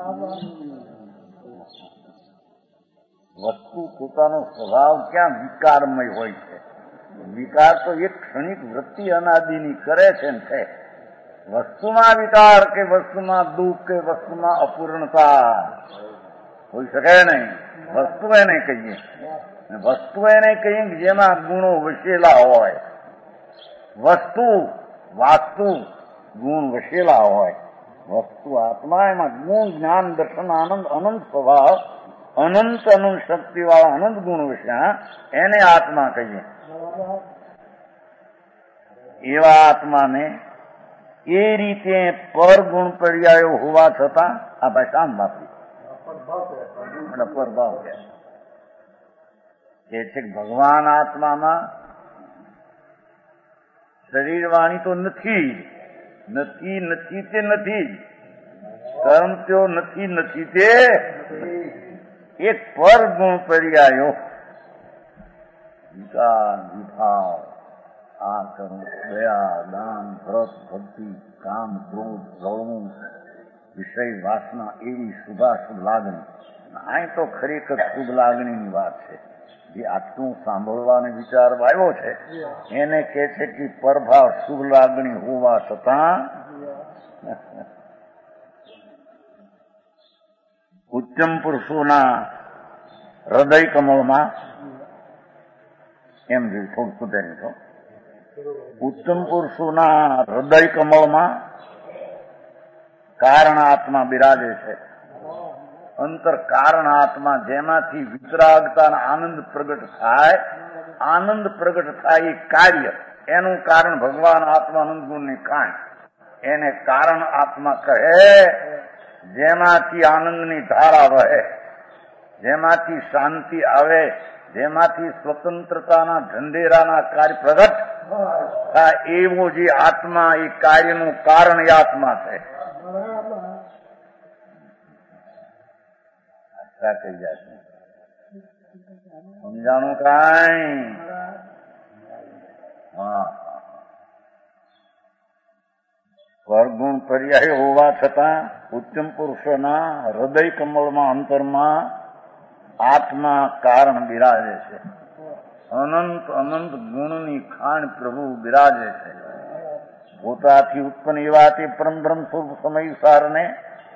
વસ્તુ પોતાનો સ્વભાવ ક્યાં વિકારમય હોય છે? વિકાર તો એક ક્ષણિક વૃત્તિ અનાદિની કરે છે ને છે. વસ્તુમાં વિકાર કે વસ્તુમાં દુઃખ કે વસ્તુમાં અપૂર્ણતા હોઈ શકે નહીં. વસ્તુ એને કહીએ, વસ્તુ એને કહીએ કે જેમાં ગુણો વસેલા હોય. વસ્તુ વાસ્તુ ગુણ વસેલા હોય. વસ્તુ આત્મા એમાં ગુણ જ્ઞાન દર્શન આનંદ અનંત સ્વભાવ અનંત અનંત શક્તિ વાળા અનંત ગુણ વિશે એને આત્મા કહીએ. એવા આત્માને એ રીતે પરગુણ પર્યાયો હોવા છતાં આ ભાઈ શામ વાપરી પરભાવ કે છે કે ભગવાન આત્મામાં શરીર વાણી તો નથી, નથી નથી તે નથી, કર્મ ત્યો નથી નથી તે એક પરગુણ પર્યાયો વિકાર વિભાવ આ કર્મ દયા દાન વ્રત ભક્તિ કામ ક્રોધ રળવું વિષય વાસના એવી શુભાશુભ લાગણી. અહીં તો ખરેખર શુભ લાગણીની વાત છે. જે આટલું સાંભળવા અને વિચારવા આવ્યો છે એને કહે છે કે પરભાવ શુભ લાગણી હોવા છતાં ઉત્તમ પુરુષોના હૃદય કમળમાં એમ જોયું થોડું સુધારી તો ઉત્તમ પુરુષોના હૃદય કમળમાં કારણ આત્મા બિરાજે છે. અંતર કારણ આત્મા જેમાંથી વિતરાગતા આનંદ પ્રગટ થાય, આનંદ પ્રગટ થાય એ કાર્ય એનું કારણ ભગવાન આત્મા આનંદ ગુણની કાંઈ એને કારણ આત્મા કહે. જેમાંથી આનંદની ધારા વહે, જેમાંથી શાંતિ આવે, જેમાંથી સ્વતંત્રતાના ઢંઢેરાના કાર્ય પ્રગટ થાય એવો જે આત્મા એ કાર્યનું કારણ એ આત્મા છે. કહી જાય સમજાણું કાંઈ? હા, પરગુણ પર્યાય હોવા છતાં ઉત્તમ પુરુષોના હૃદય કમળમાં અંતરમાં આત્મા કારણ બિરાજે છે. અનંત અનંત ગુણની ખાણ પ્રભુ બિરાજે છે. પોતાથી ઉત્પન્ન એવા તે પરમબ્રહ્મ સ્વરૂપ સમયસારને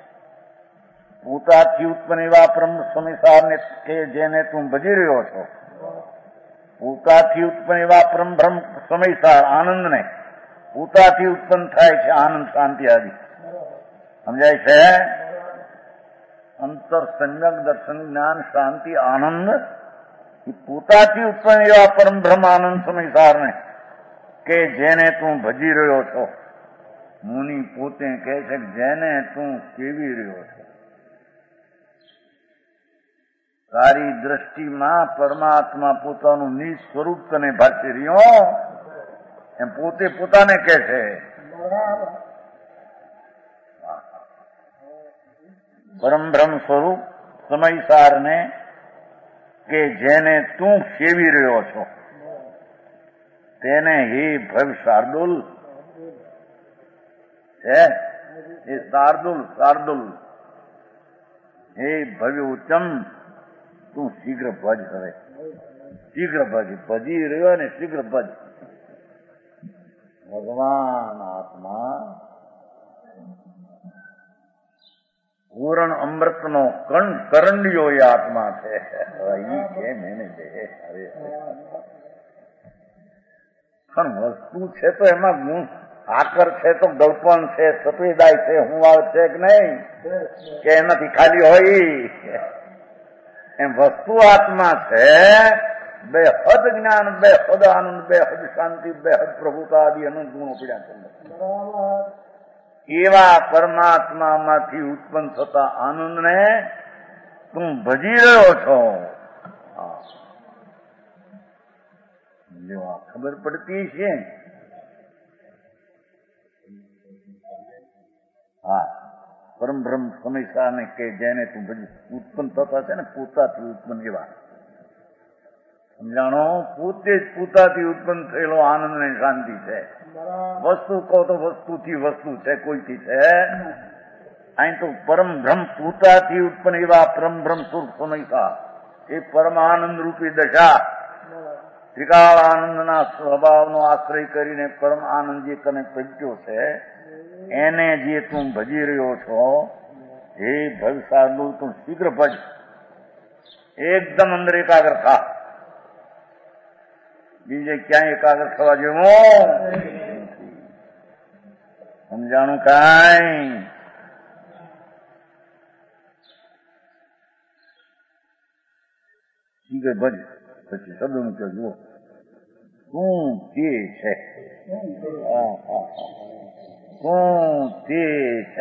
પોતાથી ઉત્પન્ન એવા પરમ સમયસારને કે જેને તું ભજી રહ્યો છો, પોતાથી ઉત્પન્ન એવા પરમ બ્રહ્મ સમયસાર આનંદને પોતાથી ઉત્પન્ન થાય છે આનંદ શાંતિ આદિ. સમજાય છે? અંતર સમ્યક દર્શન જ્ઞાન શાંતિ આનંદ એ પોતાથી ઉત્પન્ન એવા પરમ બ્રહ્મ આનંદ સમયસારને કે જેને તું ભજી રહ્યો છો. મુનિ પોતે કહે છે કે જેને તું સેવી રહ્યો છો. તારી દ્રષ્ટિમાં પરમાત્મા પોતાનું નિજ સ્વરૂપ તને ભાષી રહ્યો એમ પોતે પોતાને કહે છે. પરમ બ્રહ્મ સ્વરૂપ સમયસારને કે જેને તું સેવી રહ્યો છો તેને હે ભવ શાર્દુલ છે. એ શાર્દુલ શાર્દુલ હે ભવ્ય ઉત્તમ તું શીઘ્ર ભજ હવે, શીઘ્ર ભજ, ભજી રહ્યો ને શીઘ્ર ભજ. ભગવાન આત્મા પૂરણ અમૃતનો કરંડિયો એ આત્મા છે. કેમ એને હવે પણ વસ્તુ છે તો એમાં ગુણ આકર છે તો ગળપણ છે, સફેદાય છે, હુંવાળ છે કે નહીં કે એનાથી ખાલી હોય એમ વસ્તુ આત્મા છે. બે હદ જ્ઞાન, બે હદ આનંદ, બે હદ શાંતિ, બે હદ પ્રભુતા આદિ અનંત ગુણો પીડ્યા છે. એવા પરમાત્મામાંથી ઉત્પન્ન થતા આનંદને તું ભજી રહ્યો છો. ખબર પડતી છે. હા, પરમ બ્રહ્મ સમયસારને કે જેને તું ભજી ઉત્પન્ન થતા છે ને પોતાથી ઉત્પન્ન એવા. સમજાણો? પોતે જ પોતાથી ઉત્પન્ન થયેલો આનંદ ને શાંતિ છે. વસ્તુ કહો તો વસ્તુથી વસ્તુ છે, કોઈથી છે. અહીં તો પરમ બ્રહ્મ પોતાથી ઉત્પન્ન એવા પરમ બ્રહ્મ સ્વરૂપ સમયસાર એ પરમાનંદ રૂપી દશા ત્રિકાળ આનંદના સ્વભાવનો આશ્રય કરીને પરમ આનંદ જે તને પ્રગટ્યો છે એને જે તું ભજી રહ્યો છો હે ભવ શાર્દુલ તું શીઘ્ર ભજ. એકદમ અંદર એકાગ્ર થા. બીજે ક્યાંય એકાગ્ર થવા જેવું સમજાણું કાંઈ? કે ભજ પછી શબ્દ મૂક્યો જુઓ તું તે છે તું તે છે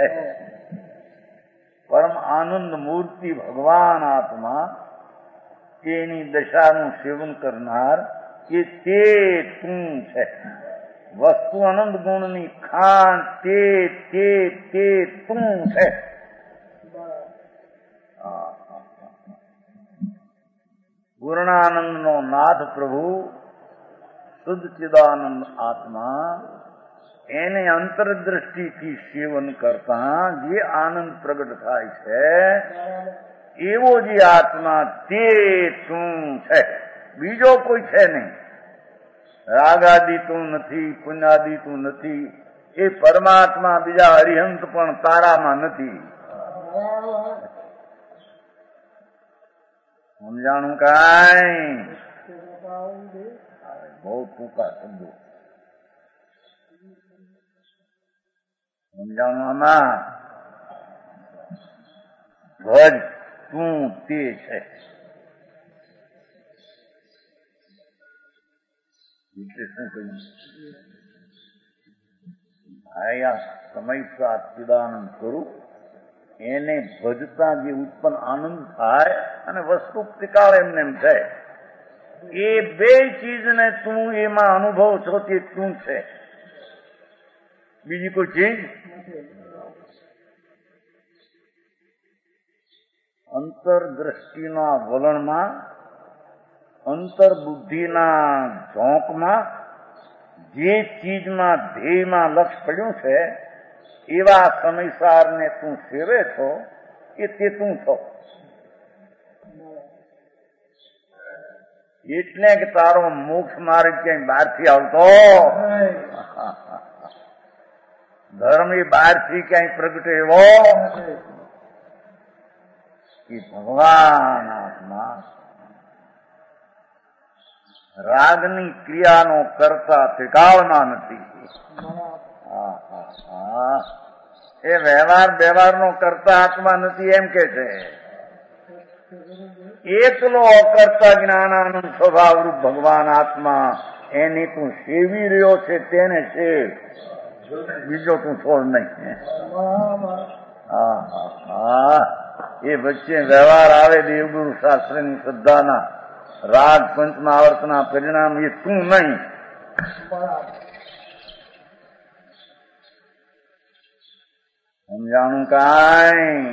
પરમ આનંદ મૂર્તિ ભગવાન આત્મા તેની દશાનું સેવન કરનાર એ તે તું છે વસ્તુ આનંદ ગુણની ખાણ તે તું છે પૂર્ણાનંદનો નાથ પ્રભુ શુદ્ધ ચિદાનંદ આત્મા એને અંતરદ્રષ્ટિથી સેવન કરતા જે આનંદ પ્રગટ થાય છે એવો જે આત્મા તે તું છે બીજો કોઈ છે નહીં રાગાદી તું નથી પુણ્યાદી તું નથી એ પરમાત્મા બીજા અરિહંત પણ તારામાં નથી સમજાણું કાંઈ બહુ ટૂંકા શબ્દો સમજાણું આમાં ભજ તું તે છે એટલે શું કહ્યું આ સમય સચ્ચિદાનંદ સ્વરૂપ એને ભજતા જે ઉત્પન્ન આનંદ થાય અને વસ્તુ ત્રિકાળ એમને એમ છે એ બે ચીજને તું એમાં અનુભવ છો તે તું છે બીજી કોઈ ચીજ અંતરદ્રષ્ટિના વલણમાં અંતરબુદ્ધિના ઝોંકમાં જે ચીજમાં ધ્યેયમાં લક્ષ પડ્યું છે એવા સમયસારને તું સેવે છો એ તે તું છો એટલે કે તારો મોક્ષ માર્ગ ક્યાંય બહારથી આવતો ધર્મ એ બહારથી ક્યાંય પ્રગટે એવો એ ભગવાન આત્મા રાગની ક્રિયાનો કરતા ત્રિકાળમાં નથી એ વ્યવહારનો કરતા આત્મા નથી એમ કે છે એકલો અકર્તા જ્ઞાનાનંદ સ્વભાવરૂપ ભગવાન આત્મા એની તું સેવી રહ્યો છે તેને સેવ બીજો તું છોડ નહીં એ વચ્ચે વ્યવહાર આવે દેવગુરુ શાસ્ત્રની શ્રદ્ધાના રાગ પંચમા આવર્તના પરિણામ એ તું નહીં સમજાણું કાંઈ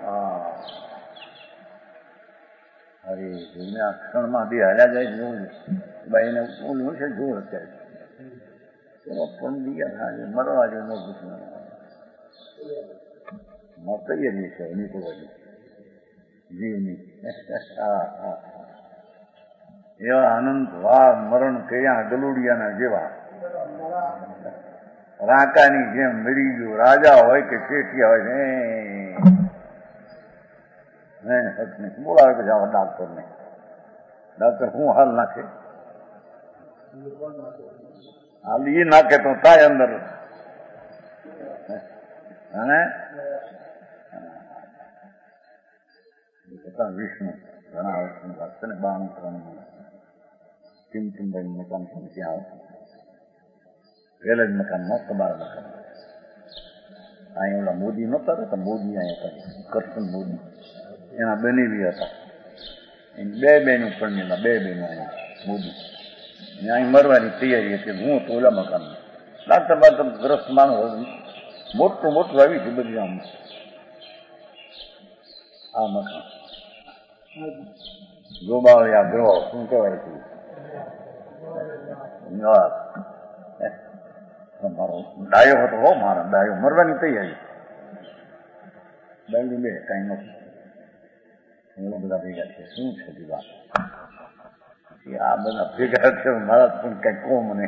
અરે જોઈને આ ક્ષણમાં બી હાલ્યા જાય જોવું બાઈને ઓલું છે જોર અત્યારે પણ બીજા મરવા જો ન પૂછવું તૈયારી છે એની તો જીવની એવા અનંત વાર મરણ કયા ગલુડિયાના જેવા રાકાની જેમ મરી ગયો રાજા હોય કે શેઠિયા હોય ને બોલાવે કે જાઓ ડાક્ટરને ડાક્ટર શું હાલ નાખે હાલ એ નાખે તો થાય અંદર અને વિષ્ણુ ઘણા વર્ષની વાત છે ને 92 ટીમભાઈ મકાન પણ ત્યાં પહેલા જ મકાનમાં તમારા મકાન અહીંયા ઓલા મોદી નહોતા રહેતા મોદી અહીંયા હતા કરશન મોદી એના બનેવી હતા એની બે બહેનો પરણેલા બે બહેનો અહીંયા મોદી અહીં મરવાની તૈયારી હતી હું તો ઓલા મકાનમાં ડાક્ટર બાદ ગ્રસ્ત માણસ મોટું આવી છે બધી આમ આ મકાન ગોબાળિયા ગ્રહ શું કહેવાય છે મારો ડાયો હતો હો મારા ડાયો મરવાની તૈયારી ડાયું બે કઈ નથી એવા બધા ભેગા છે શું છે દીવા આ બધા ભેગા છે મારા પણ કઈ કહો મને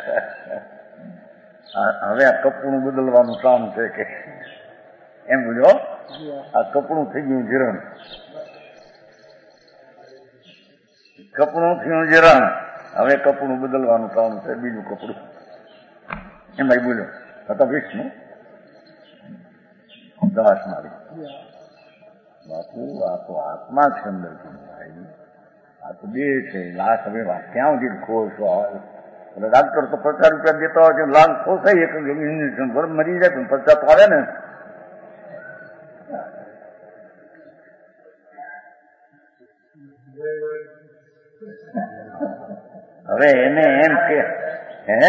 હવે આ કપડું બદલવાનું કામ છે કે એમ বুঝો આ કપડું થઈ ગયું જીરણ કપડું થયું જીરણ હવે કપડું બદલવાનું કામ છે બીજું કપડું એમ ભાઈ બોલ્યો હતા વિષ્ણુ દવાસ મારી બાપુ આ તો આત્મા છે અંદર ભાઈ આ તો બે છે લાખ. હવે ક્યાં સુધી ખોશો આવે? એટલે ડાક્ટર તો 50 રૂપિયા દેતા હોય છે, લાખ ખોસાય એક ઇન્જેક્શન પર મરી જાય, પણ 50 તો આવે ને. હવે એને એમ કે હે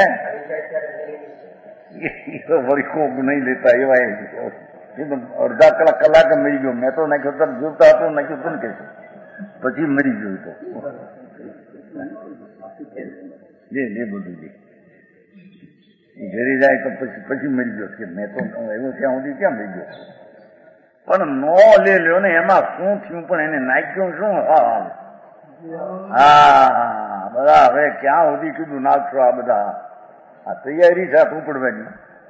તો વળી કોક નહીં લેતા એવા અડધા કલાકે મરી ગયો. મેં તો નાખ્યો તો જોતા હતો, નાખ્યું તો ને કે પછી મરી ગયું. તો જે બધું ઘેરી જાય તો પછી મરી ગયો કે મેં તો એવું ત્યાં સુધી ક્યાં મરી ગયો. પણ નો લે લ્યો ને એમાં શું થયું, પણ એને નાખ્યું શું? હા બધા હવે ક્યાં સુધી કીધું નાખશો? આ બધા આ તૈયારી છે ઉપડવાની.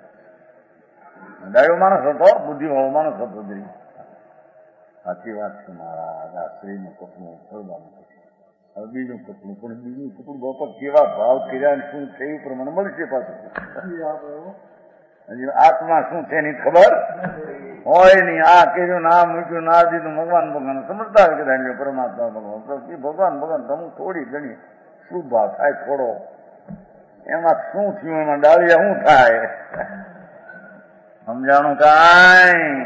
ડાયો માણસ હતો, બુદ્ધિવાળો માણસ હતો. સાચી વાત છે મહારાજ. આ સ્ત્રીનું કપડું ફરવાનું હવે બીજું કપડું, પણ બીજું કપડું બાપા કેવા ભાવ કર્યા શું છે એ પ્રમાણે મળશે પાછું. હજી આત્મા શું છે એની ખબર હોય નહીં. આ કર્યું ના મૂક્યું ના દીધું ભગવાન સમજતા હોય કે પરમાત્મા ભગવાન તમે થોડી ઘણી શું ભાવ થાય થોડો, એમાં શું થયું, એમાં ડાળિયા શું થાય સમજાણું કાંઈ?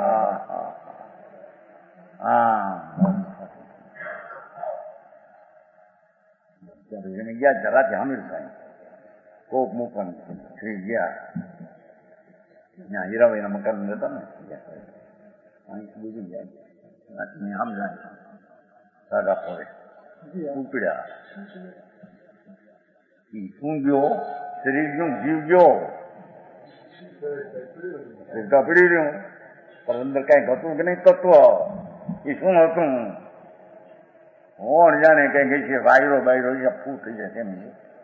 એને ગયા જરાથી હામીર થાય કોક મૂકવાનું શ્રી ગયા ત્યાં હીરાભાઈના મકાન રહેતા ને બીજું ગયા સમજાય સાગા ફોડે ઉપડ્યા. શું ગયો? શરીર ગયું, જીવ ગયો, કપડી રહ્યું, પણ અંદર કઈક હતું કે નહીં તત્વ? એ શું હતું? કોણ જાણે કઈ ગઈ છે વાયરો બાયરો ફૂ થઈ જાય કેમ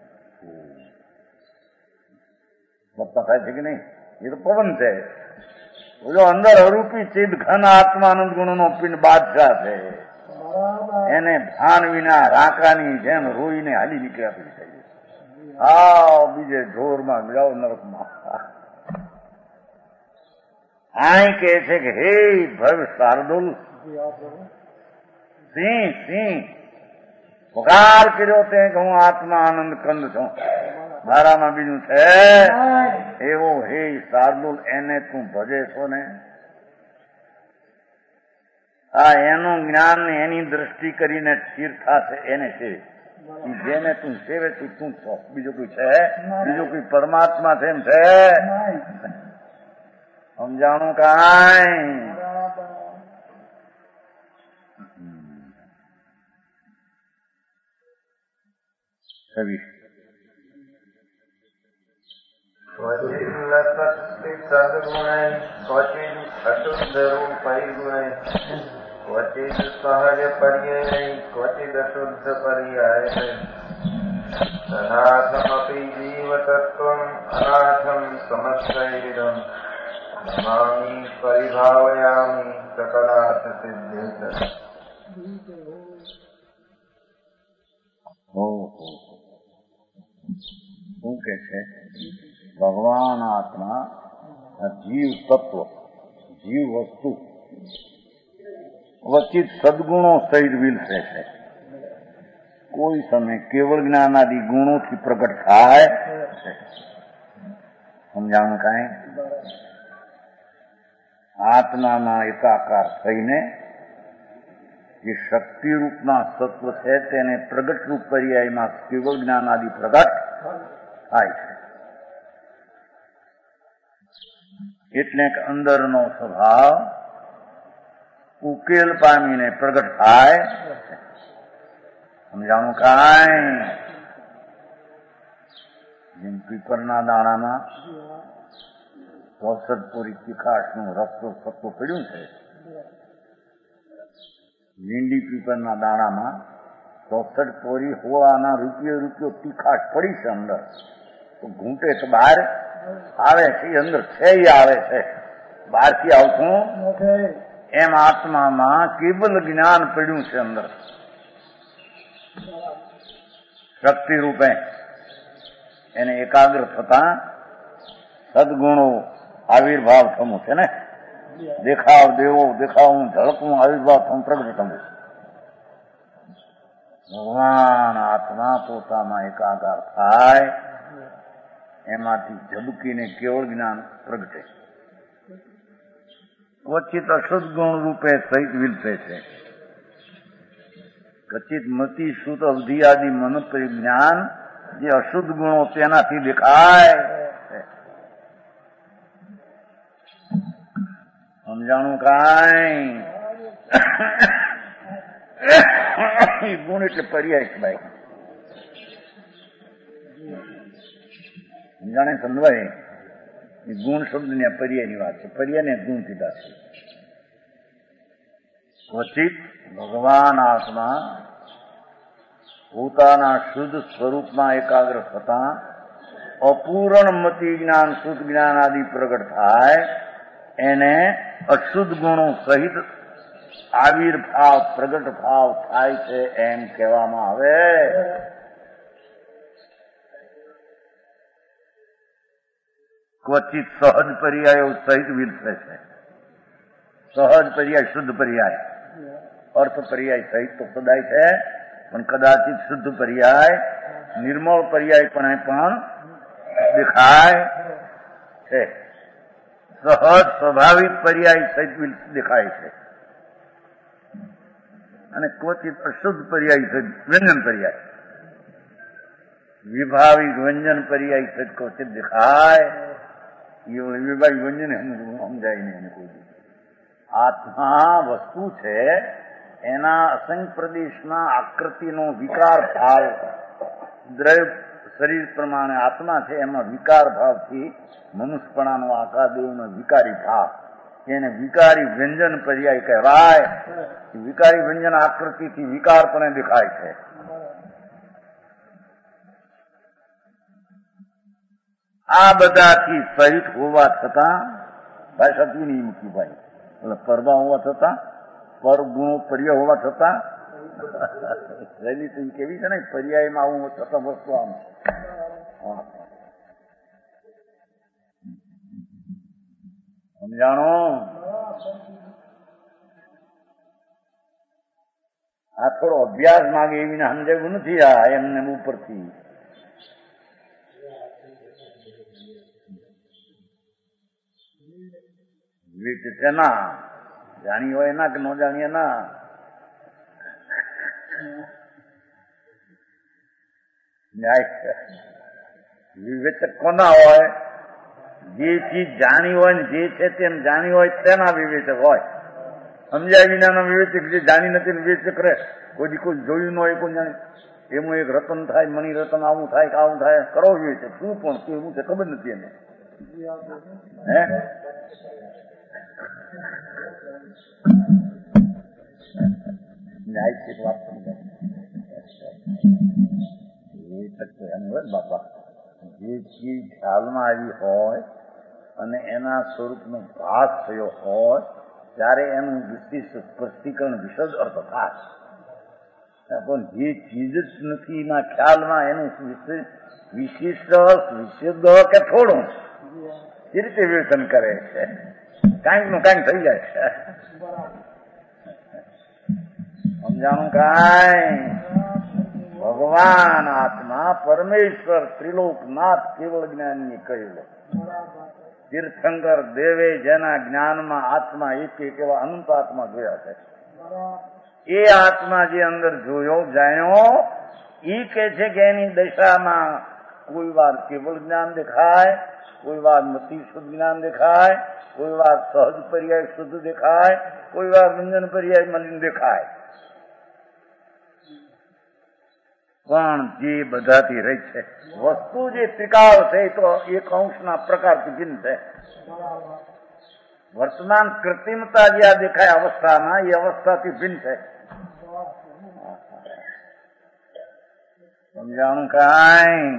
પપ્પા થાય છે કે નહીં? એ તો પવન છે. બોલો અંદર અરૂપી ચિદ ઘન આત્મા આનંદ ગુણો નો પિંડ બાદશાહ છે. એને ભાન વિના રાકાની જેમ રોઈને હાલી નીકળ્યા પડી થાય. હા બીજે જોરમાં જાઓ નરકમાં. આ કે છે કે હે ભવ શાર્દુલ સિંહ પુકાર કર્યો તે કે હું આત્મા આનંદ કંદ છું, મારામાં બીજું છે એવો હે શાર્દુલ એને તું ભજે છો ને? આ એનું જ્ઞાન ને એની દ્રષ્ટિ કરીને સ્થિર થશે એને છે. જેને તું સેવે તું છો, બીજું કોઈ છે? બીજું કોઈ પરમાત્મા છે એમ છે? સમજાણું કાંઈ? સદગુણ ક્વચિત અશુદ્ધ રૂપૈ ગુણ ક્વચિત સહજ પર્યાય ક્વચિદ અશુદ્ધ પર્યાય અનાથમપી જીવતત્વમ અનાથમ સમસ્તૈરિદમ નમામિ પરિભાવયામિ સકલાર્થ સિદ્ધિ. શું કે છે? ભગવાન આત્મા જીવ તત્વ, જીવ વસ્તુ વચિત સદગુણો સહિત વિલસે છે. કોઈ સમય કેવળ જ્ઞાનાદિ ગુણોથી પ્રગટ થાય છે. સમજાણું કાંઈ? આત્મામાં એકાકાર થઈને જે શક્તિ રૂપના સત્વ છે તેને પ્રગટ રૂપ પર્યાયમાં કેવળ જ્ઞાનાદિ પ્રગટ થાય છે. એટલે કે અંદરનો સ્વભાવ ઉકેલ પામીને પ્રગટ થાય. સમજાણું કાંઈ? જેમ પીપરના દાણામાં 64 પૂરી તીખાશનું રસ્તો સત્વ પડ્યું છે, લીંડી પીપરના દાણામાં 64 પોરી હોવાના રૂપિયો તીખાશ પડી છે અંદર, તો ઘૂંટે તો બહાર આવે છે, અંદર છે આવે છે, બહારથી આવતું. એમ આત્મામાં કેવલ જ્ઞાન પડ્યું છે અંદર શક્તિ રૂપે. એને એકાગ્ર થતા સદગુણો આવિર્ભાવ થવું છે ને. દેખાવ દેવો દેખાવું ઝળકવું આવિર્ભાવ થવું પ્રગટ થવું. ભગવાન આત્મા પોતામાં એકાકાર થાય, એમાંથી ઝબકીને કેવળ જ્ઞાન પ્રગટે. ક્વચિત અશુદ્ધ ગુણ રૂપે સહિત વિલસે છે. કચિત મતિ શુદ્ધ અવધિ આદિ મનોત્તરી જ્ઞાન જે અશુદ્ધ ગુણો તેનાથી દેખાય. સમજાણું કાંઈ ગુણ એટલે પર્યાય ભાઈ સમજાણે સમજવાય. ગુણ શબ્દની પર્યાયની વાત છે. પર્યાયને ગુણ કીધા છે. ક્વચિત ભગવાન આત્મા પોતાના શુદ્ધ સ્વરૂપમાં એકાગ્ર થતા અપૂર્ણ મતિ જ્ઞાન શુદ્ધ જ્ઞાન આદિ પ્રગટ થાય, એને અશુદ્ધ ગુણો સહિત આવિર્ભાવ પ્રગટ ભાવ થાય છે એમ કહેવામાં આવે. ક્વચિત સહજ પર્યાયો સહિત વિલસે છે. સહજ પર્યાય શુદ્ધ પર્યાય, અર્થ પર્યાય સહિત તો કદાય છે, પણ કદાચિત શુદ્ધ પર્યાય નિર્મળ પર્યાય પણ દેખાય છે. સહજ સ્વાભાવિક પર્યાય સહિત દેખાય છે. અને ક્વચિત અશુદ્ધ પર્યાય સહિત વ્યંજન પર્યાય, વિભાવિક વ્યંજન પર્યાય સહિત ક્વચિત દેખાય. વિભાવિક વ્યંજન સમજાય નહીં એને કોઈ. આત્મા વસ્તુ છે, એના અસંખ્ય પ્રદેશના આકૃતિનો વિકાર ભાવ, દ્રવ્ય શરીર પ્રમાણે આત્મા છે, એમાં વિકાર ભાવથી મનુષ્યપણાનો આકાર દેવનો વિકારી ભાવ, એને વિકારી વ્યંજન પર્યાય કહેવાય. વિકારી વ્યંજન આકૃતિથી વિકાર પણ દેખાય છે. આ બધાથી સહિત હોવા છતાં ભાષાથી નહીં મૂકી ભાઈ, એટલે પરબા હોવા છતાં, પરગુણો પર્યાય હોવા છતાં શૈલી કેવી છે ને, પર્યાયમાં આવું છતાં વસ્તુ આમ સમજાણો. આ થોડો અભ્યાસ માગે એવીને સમજાવ્યું નથી. આ એમને ઉપરથી વિવેક છે ના, જાણી હોય ના કે ન જાણીએ ના. વિવેચક કોના હોય? જે ચીજ જાણી હોય ને જે છે તેમ જાણી હોય તેના વિવેચક હોય. સમજાય વિનાનો વિવેચક જે જાણી નથી વિવેચક રહે. કોઈ જોયું ન હોય, કોઈ જાણે એમાં એક રતન થાય, મણી રતન આવું થાય કે આવું થાય, કરો વિવેચક. શું પણ કેવું છે ખબર નથી એને. હે બાપા, જે ચીજ ખ્યાલમાં આવી હોય અને એના સ્વરૂપનો ભાસ થયો હોય ત્યારે એનું વિશિષ્ટ સ્પષ્ટીકરણ વિશદ અર્થ થાય. પણ જે ચીજ જ નથી એના ખ્યાલમાં એનું વિશિષ્ટ વિશુદ્ધ કે થોડું એ રીતે વિવેચન કરે છે. કાંઈક નું કાંઈક થઈ જાય છે. સમજાણું કાંઈ? ભગવાન આત્મા પરમેશ્વર ત્રિલોકનાથ કેવળ જ્ઞાની કહેલો. તીર્થંકર દેવે જેના જ્ઞાનમાં આત્મા એક એવા અનંત આત્મા જોયા છે, એ આત્મા જે અંદર જોયો જાણ્યો, એ કે છે કે એની દશામાં કોઈ વાર કેવળ જ્ઞાન દેખાય, કોઈ વાર મતિ શુદ્ધ જ્ઞાન દેખાય, કોઈ વાર સહજ પર્યાય શુદ્ધ દેખાય, કોઈ વાર વ્યંજન પર્યાય મલિન દેખાય. પણ જે બધાથી રહી છે વસ્તુ જે ત્રિકાળ છે તો એક અંશના પ્રકારથી ભિન્ન છે. વર્તમાન કૃત્રિમતા જે આ દેખાય અવસ્થામાં, એ અવસ્થાથી ભિન્ન છે. સમજાણું કાંઈ?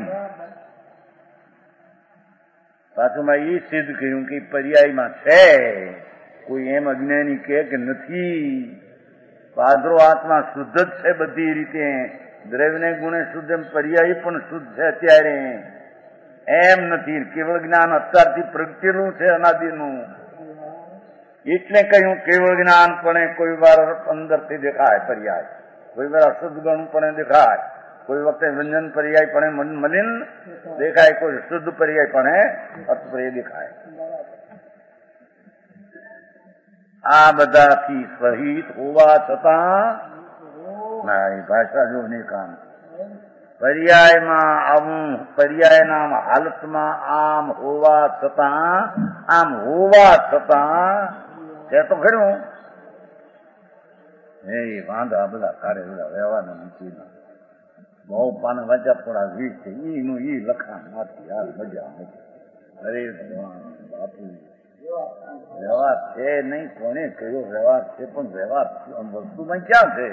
પાછું મેં એ સિદ્ધ કહ્યું કે પર્યાયમાં છે. કોઈ એમ અજ્ઞાની કે નથી. પાદરો આત્મા શુદ્ધ જ છે બધી રીતે, દ્રવ્યને ગુણે શુદ્ધ, એમ પર્યાય પણ શુદ્ધ છે અત્યારે. એમ નથી, કેવળ જ્ઞાન અત્યારથી પ્રગટેલું છે અનાદિનું. એટલે કહ્યું કેવળ જ્ઞાન પણ કોઈ વાર અંદરથી દેખાય પર્યાય. કોઈ વાર અશુદ્ધ ગણ પણ દેખાય, કોઈ વખતે વ્યંજન પર્યાય પણ મલિન દેખાય, કોઈ શુદ્ધ પર્યાય પણ અસ્પ્રિય દેખાય. આ બધાથી સહિત હોવા છતાં ના એ ભાષા જો ને કામ પર્યાયમાં આવું પર્યાયના હાલતમાં આમ હોવા છતાં તે તો ખરું એ વાંધા બધા કાઢે બધા વ્યવહારના નીચેના બહુ પાને વાંચા થોડા વીજ છે ઈનું ઈ લખાણ માંથી યાર મજા નથી. અરે ભગવાન બાપુ વ્યવહાર છે નહીં, કોને કયો વ્યવહાર છે, પણ વ્યવહાર વસ્તુમાં ક્યાં છે?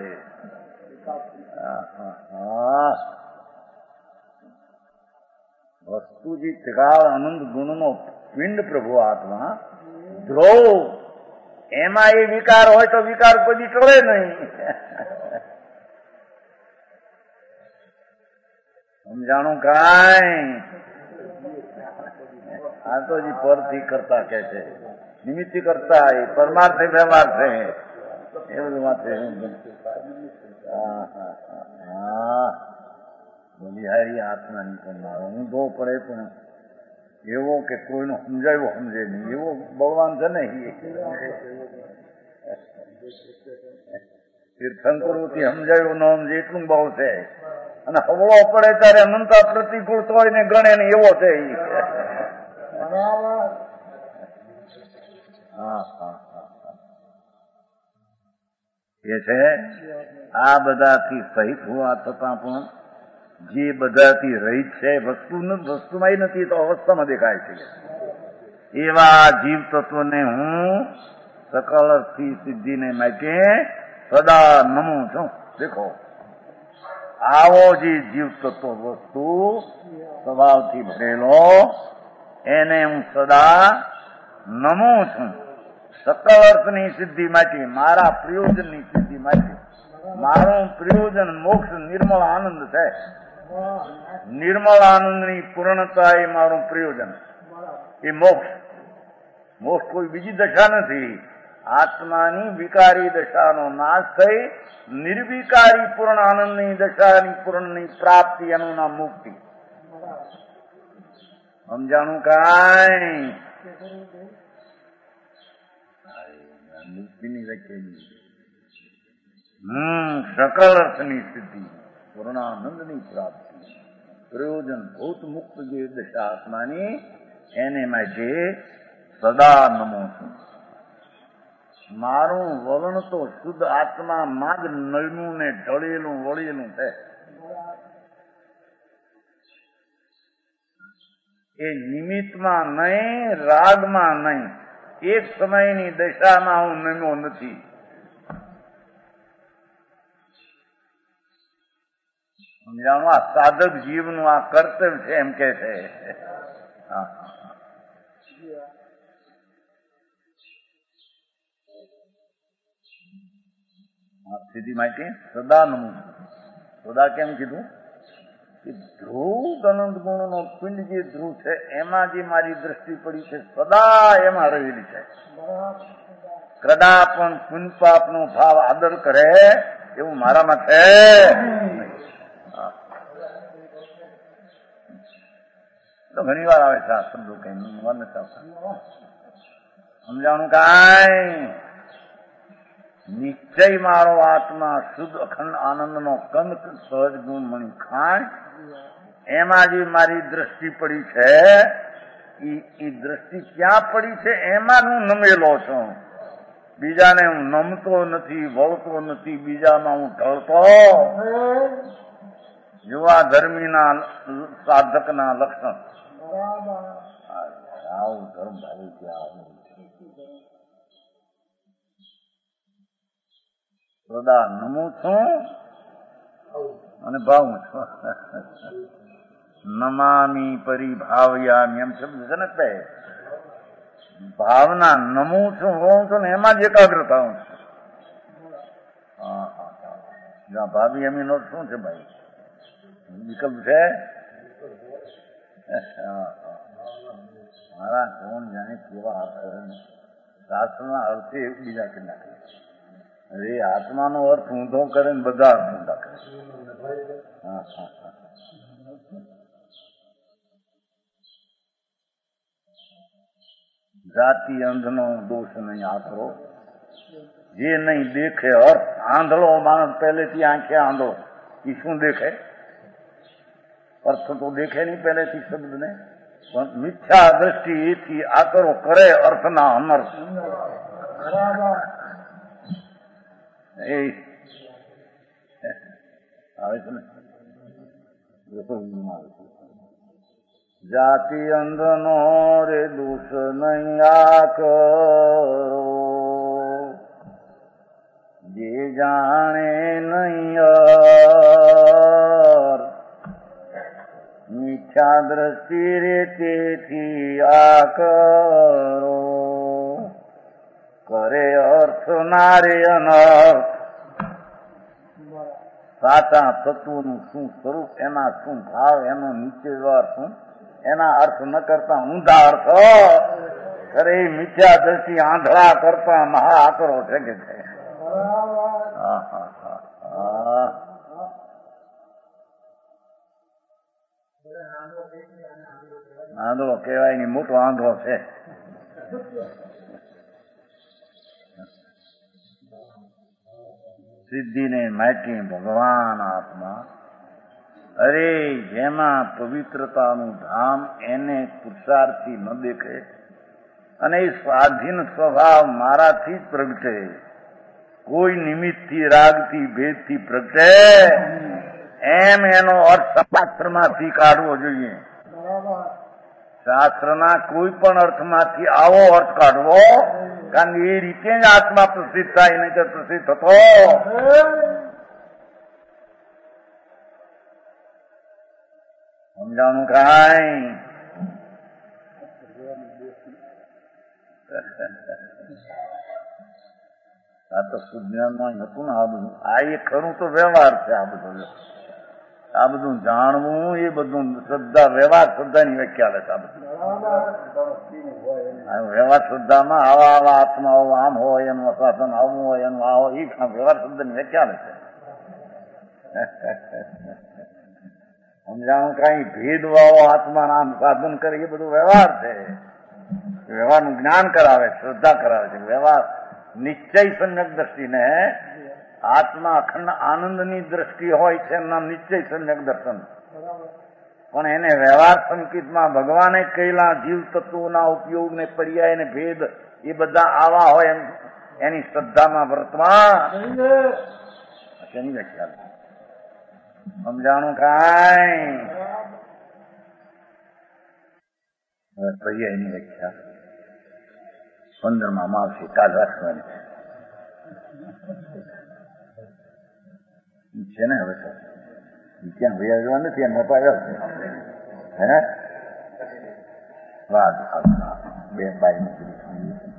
વસ્તુજી ત્રિકાળ આનંદ ગુણનો પિંડ પ્રભુ આત્મા ધ્રુવ, એમાં એ વિકાર હોય તો વિકાર કોઈ ટળે નહીં. સમજાણું કાંઈ? આ તો જી પરથી કરતા કે છે, નિમિત્તિ કરતા એ પરમાર્થે વ્યવહાર છે એ બધું વાત બલિહારી આત્માની પણ ઊંધો પડે પણ એવો કે કોઈનો સમજાયો સમજે નહીં એવો ભગવાન છે ને. તીર્થંકરોથી સમજાયું ન સમજે એટલું બહુ છે, અને હવળો પડે ત્યારે અનંતા પ્રતિકૂળ તો હોય ને ગણે ને એવો છે. એ છે આ બધાથી સહિત હોવા છતાં પણ જે બધાથી રહિત છે વસ્તુમાં નથી તો અવસ્થામાં દેખાય છે. એવા જીવ તત્વને હું સકળ અર્થી સિદ્ધિને માટે સદા નમું છું. દેખો આવો જે જીવ તત્વ વસ્તુ સ્વભાવથી ભરેલો એને હું સદા નમું છું. સકળ અર્થની સિદ્ધિ માટે, મારા પ્રયોજનની સિદ્ધિ માટે. મારું પ્રયોજન મોક્ષ નિર્મળ આનંદ છે. નિર્મળ આનંદની પૂર્ણતા એ મારું પ્રયોજન, એ મોક્ષ. મોક્ષ કોઈ બીજી દશા નથી. આત્માની વિકારી દશાનો નાશ થઈ નિર્વિકારી પૂર્ણ આનંદની દશાની પૂર્ણની પ્રાપ્તિ, એનું નામ મુક્તિ. સમજાણું કાંઈ? મુક્તિની વ્યાખ્યા સકળ અર્થની સ્થિતિ, પૂર્ણાનંદની પ્રાપ્તિ, પ્રયોજન ભૂત મુક્ત જે દશા આત્માની, એને માટે સદા નમો છું. મારું વલણ તો શુદ્ધ આત્મામાં જ નળનું ને ઢળેલું વળેલું છે. એ નિમિત્તમાં નહીં, રાગમાં નહીં, એક સમયની દશામાં હું નમ્યો નથી. સમજાણું? આ સાધક જીવનું આ કર્તવ્ય છે એમ કે છે. સ્થિતિ માટે સદા નમું. સદા કેમ કીધું? કે ધ્રુવ અનંત ગુણનો પિંડ જે ધ્રુવ છે એમાં જે મારી દ્રષ્ટિ પડી છે સદા એમાં રહેલી છે. કદા પણ પુણ્યપાપનો ભાવ આદર કરે એવું મારામાં છે. તો ઘણી વાર આવે છે આ શબ્દો કઈ મન નથી. સમજાણું કાંઈ? નિશ્ચય મારો આત્મા શુદ્ધ અખંડ આનંદનો કંદ સહજ ગુણ મણી ખાય, એમાં જે મારી દ્રષ્ટિ પડી છે એ દ્રષ્ટિ ક્યાં પડી છે એમાં હું નમેલો છું. બીજાને હું નમતો નથી, વળતો નથી, બીજામાં હું ઢળતો. યુવા ધર્મીના સાધકના લક્ષણ આવું ધર્મ ભાવી ત્યાં સદા નમું છું અને ભાવું છું. નમામી પરિભાવયામી એમ શબ્દ છે ને તે ભાવના નમું છું, હોઉં છું ને એમાં જ એકાગ્રતા હું છું. જ્યાં ભાવી એમી નો શું છે ભાઈ? વિકલ્પ છે? મારા કોણ જાણે કેવા અર્થ શાસ્ત્રના અર્થે બીજા કેટલા એ આત્માનો અર્થ ઊંધો કરે ને બધા અર્થ ઊંધા કરે. જાતિ અંધનો દોષ નહીં આકરો, જે નહીં દેખે અર્થ. આંધળો માણસ પહેલેથી આંખે આંધળો, એ શું દેખે? અર્થ તો દેખે નહીં પહેલેથી શબ્દને. પણ મિથ્યા દ્રષ્ટિ એથી આકરો કરે અર્થના અનર્થ. એ આવે છે ને જાતિ અંધનો રે દોષ નહીં આકરો, જે જાણે નહીં મિથ્યા દ્રષ્ટિ રે તેથી આકરો, કરે અર્થ ના રે અનર્થ. સાચા તત્વનું શું સ્વરૂપ, એના શું ભાવ, એનો નીચે શું, એના અર્થ ન કરતા ઊંધા અર્થ કરે. મિથ્યા દ્રષ્ટિ આંધળા કરતા મહા આકરો છે કે છે. આંધળો કહેવાય ની મોટો આંધળો છે. સિદ્ધિને માટી ભગવાન આત્મા. અરે જેમાં પવિત્રતાનું ધામ એને પુરુષાર્થી ન દેખે અને એ સ્વાધીન સ્વભાવ મારાથી જ પ્રગટે, કોઈ નિમિત્તથી રાગથી ભેદથી પ્રગટે, એમ એનો અર્થ શાસ્ત્રમાંથી કાઢવો જોઈએ. શાસ્ત્રના કોઈ પણ અર્થમાંથી આવો અર્થ કાઢવો, કારણ કે એ રીતે જ આત્મા પ્રસિદ્ધ થાય, નહીં તો પ્રસિદ્ધ થતો. સમજાણું કાંઈ? આ તો સુજ્ઞાનમાં હતું ને આ બધું. આ એ ખરું તો વ્યવહાર છે. આ બધું જાણવું એ બધું શ્રદ્ધા, વ્યવહાર શ્રદ્ધાની વ્યાખ્યા લે છે. આ બધું વ્યવહાર શ્રદ્ધામાં આવા આવા આત્માઓ આમ હોય, એનું શાસન આવું હોય, એનું આ હોય, એ વ્યવહાર શબ્દની વ્યાખ્યા લે છે. સમજાણું કઈ? ભેદવાળો આત્મા નામ સાધન કરે એ બધું વ્યવહાર છે. વ્યવહારનું જ્ઞાન કરાવે, શ્રદ્ધા કરાવે છે. વ્યવહાર નિશ્ચય સમ્યક દ્રષ્ટિને આત્મા અખંડ આનંદની દ્રષ્ટિ હોય છે, એમના નિશ્ચય સમ્યક દર્શન. પણ એને વ્યવહાર સંકેતમાં ભગવાને કહેલા જીવ તત્વોના ઉપયોગ ને પર્યાય ને ભેદ એ બધા આવા હોય એની શ્રદ્ધામાં વર્તવા એની વ્યાખ્યા. સમજાણું કાંઈ? હવે પર્યાયની વ્યાખ્યા 15માં આવશે, કાલ રાખવાની છે ને. હવે ક્યાં વૈયા જવા નથી, એમ અપાયા છે. હે વાત 2 બાય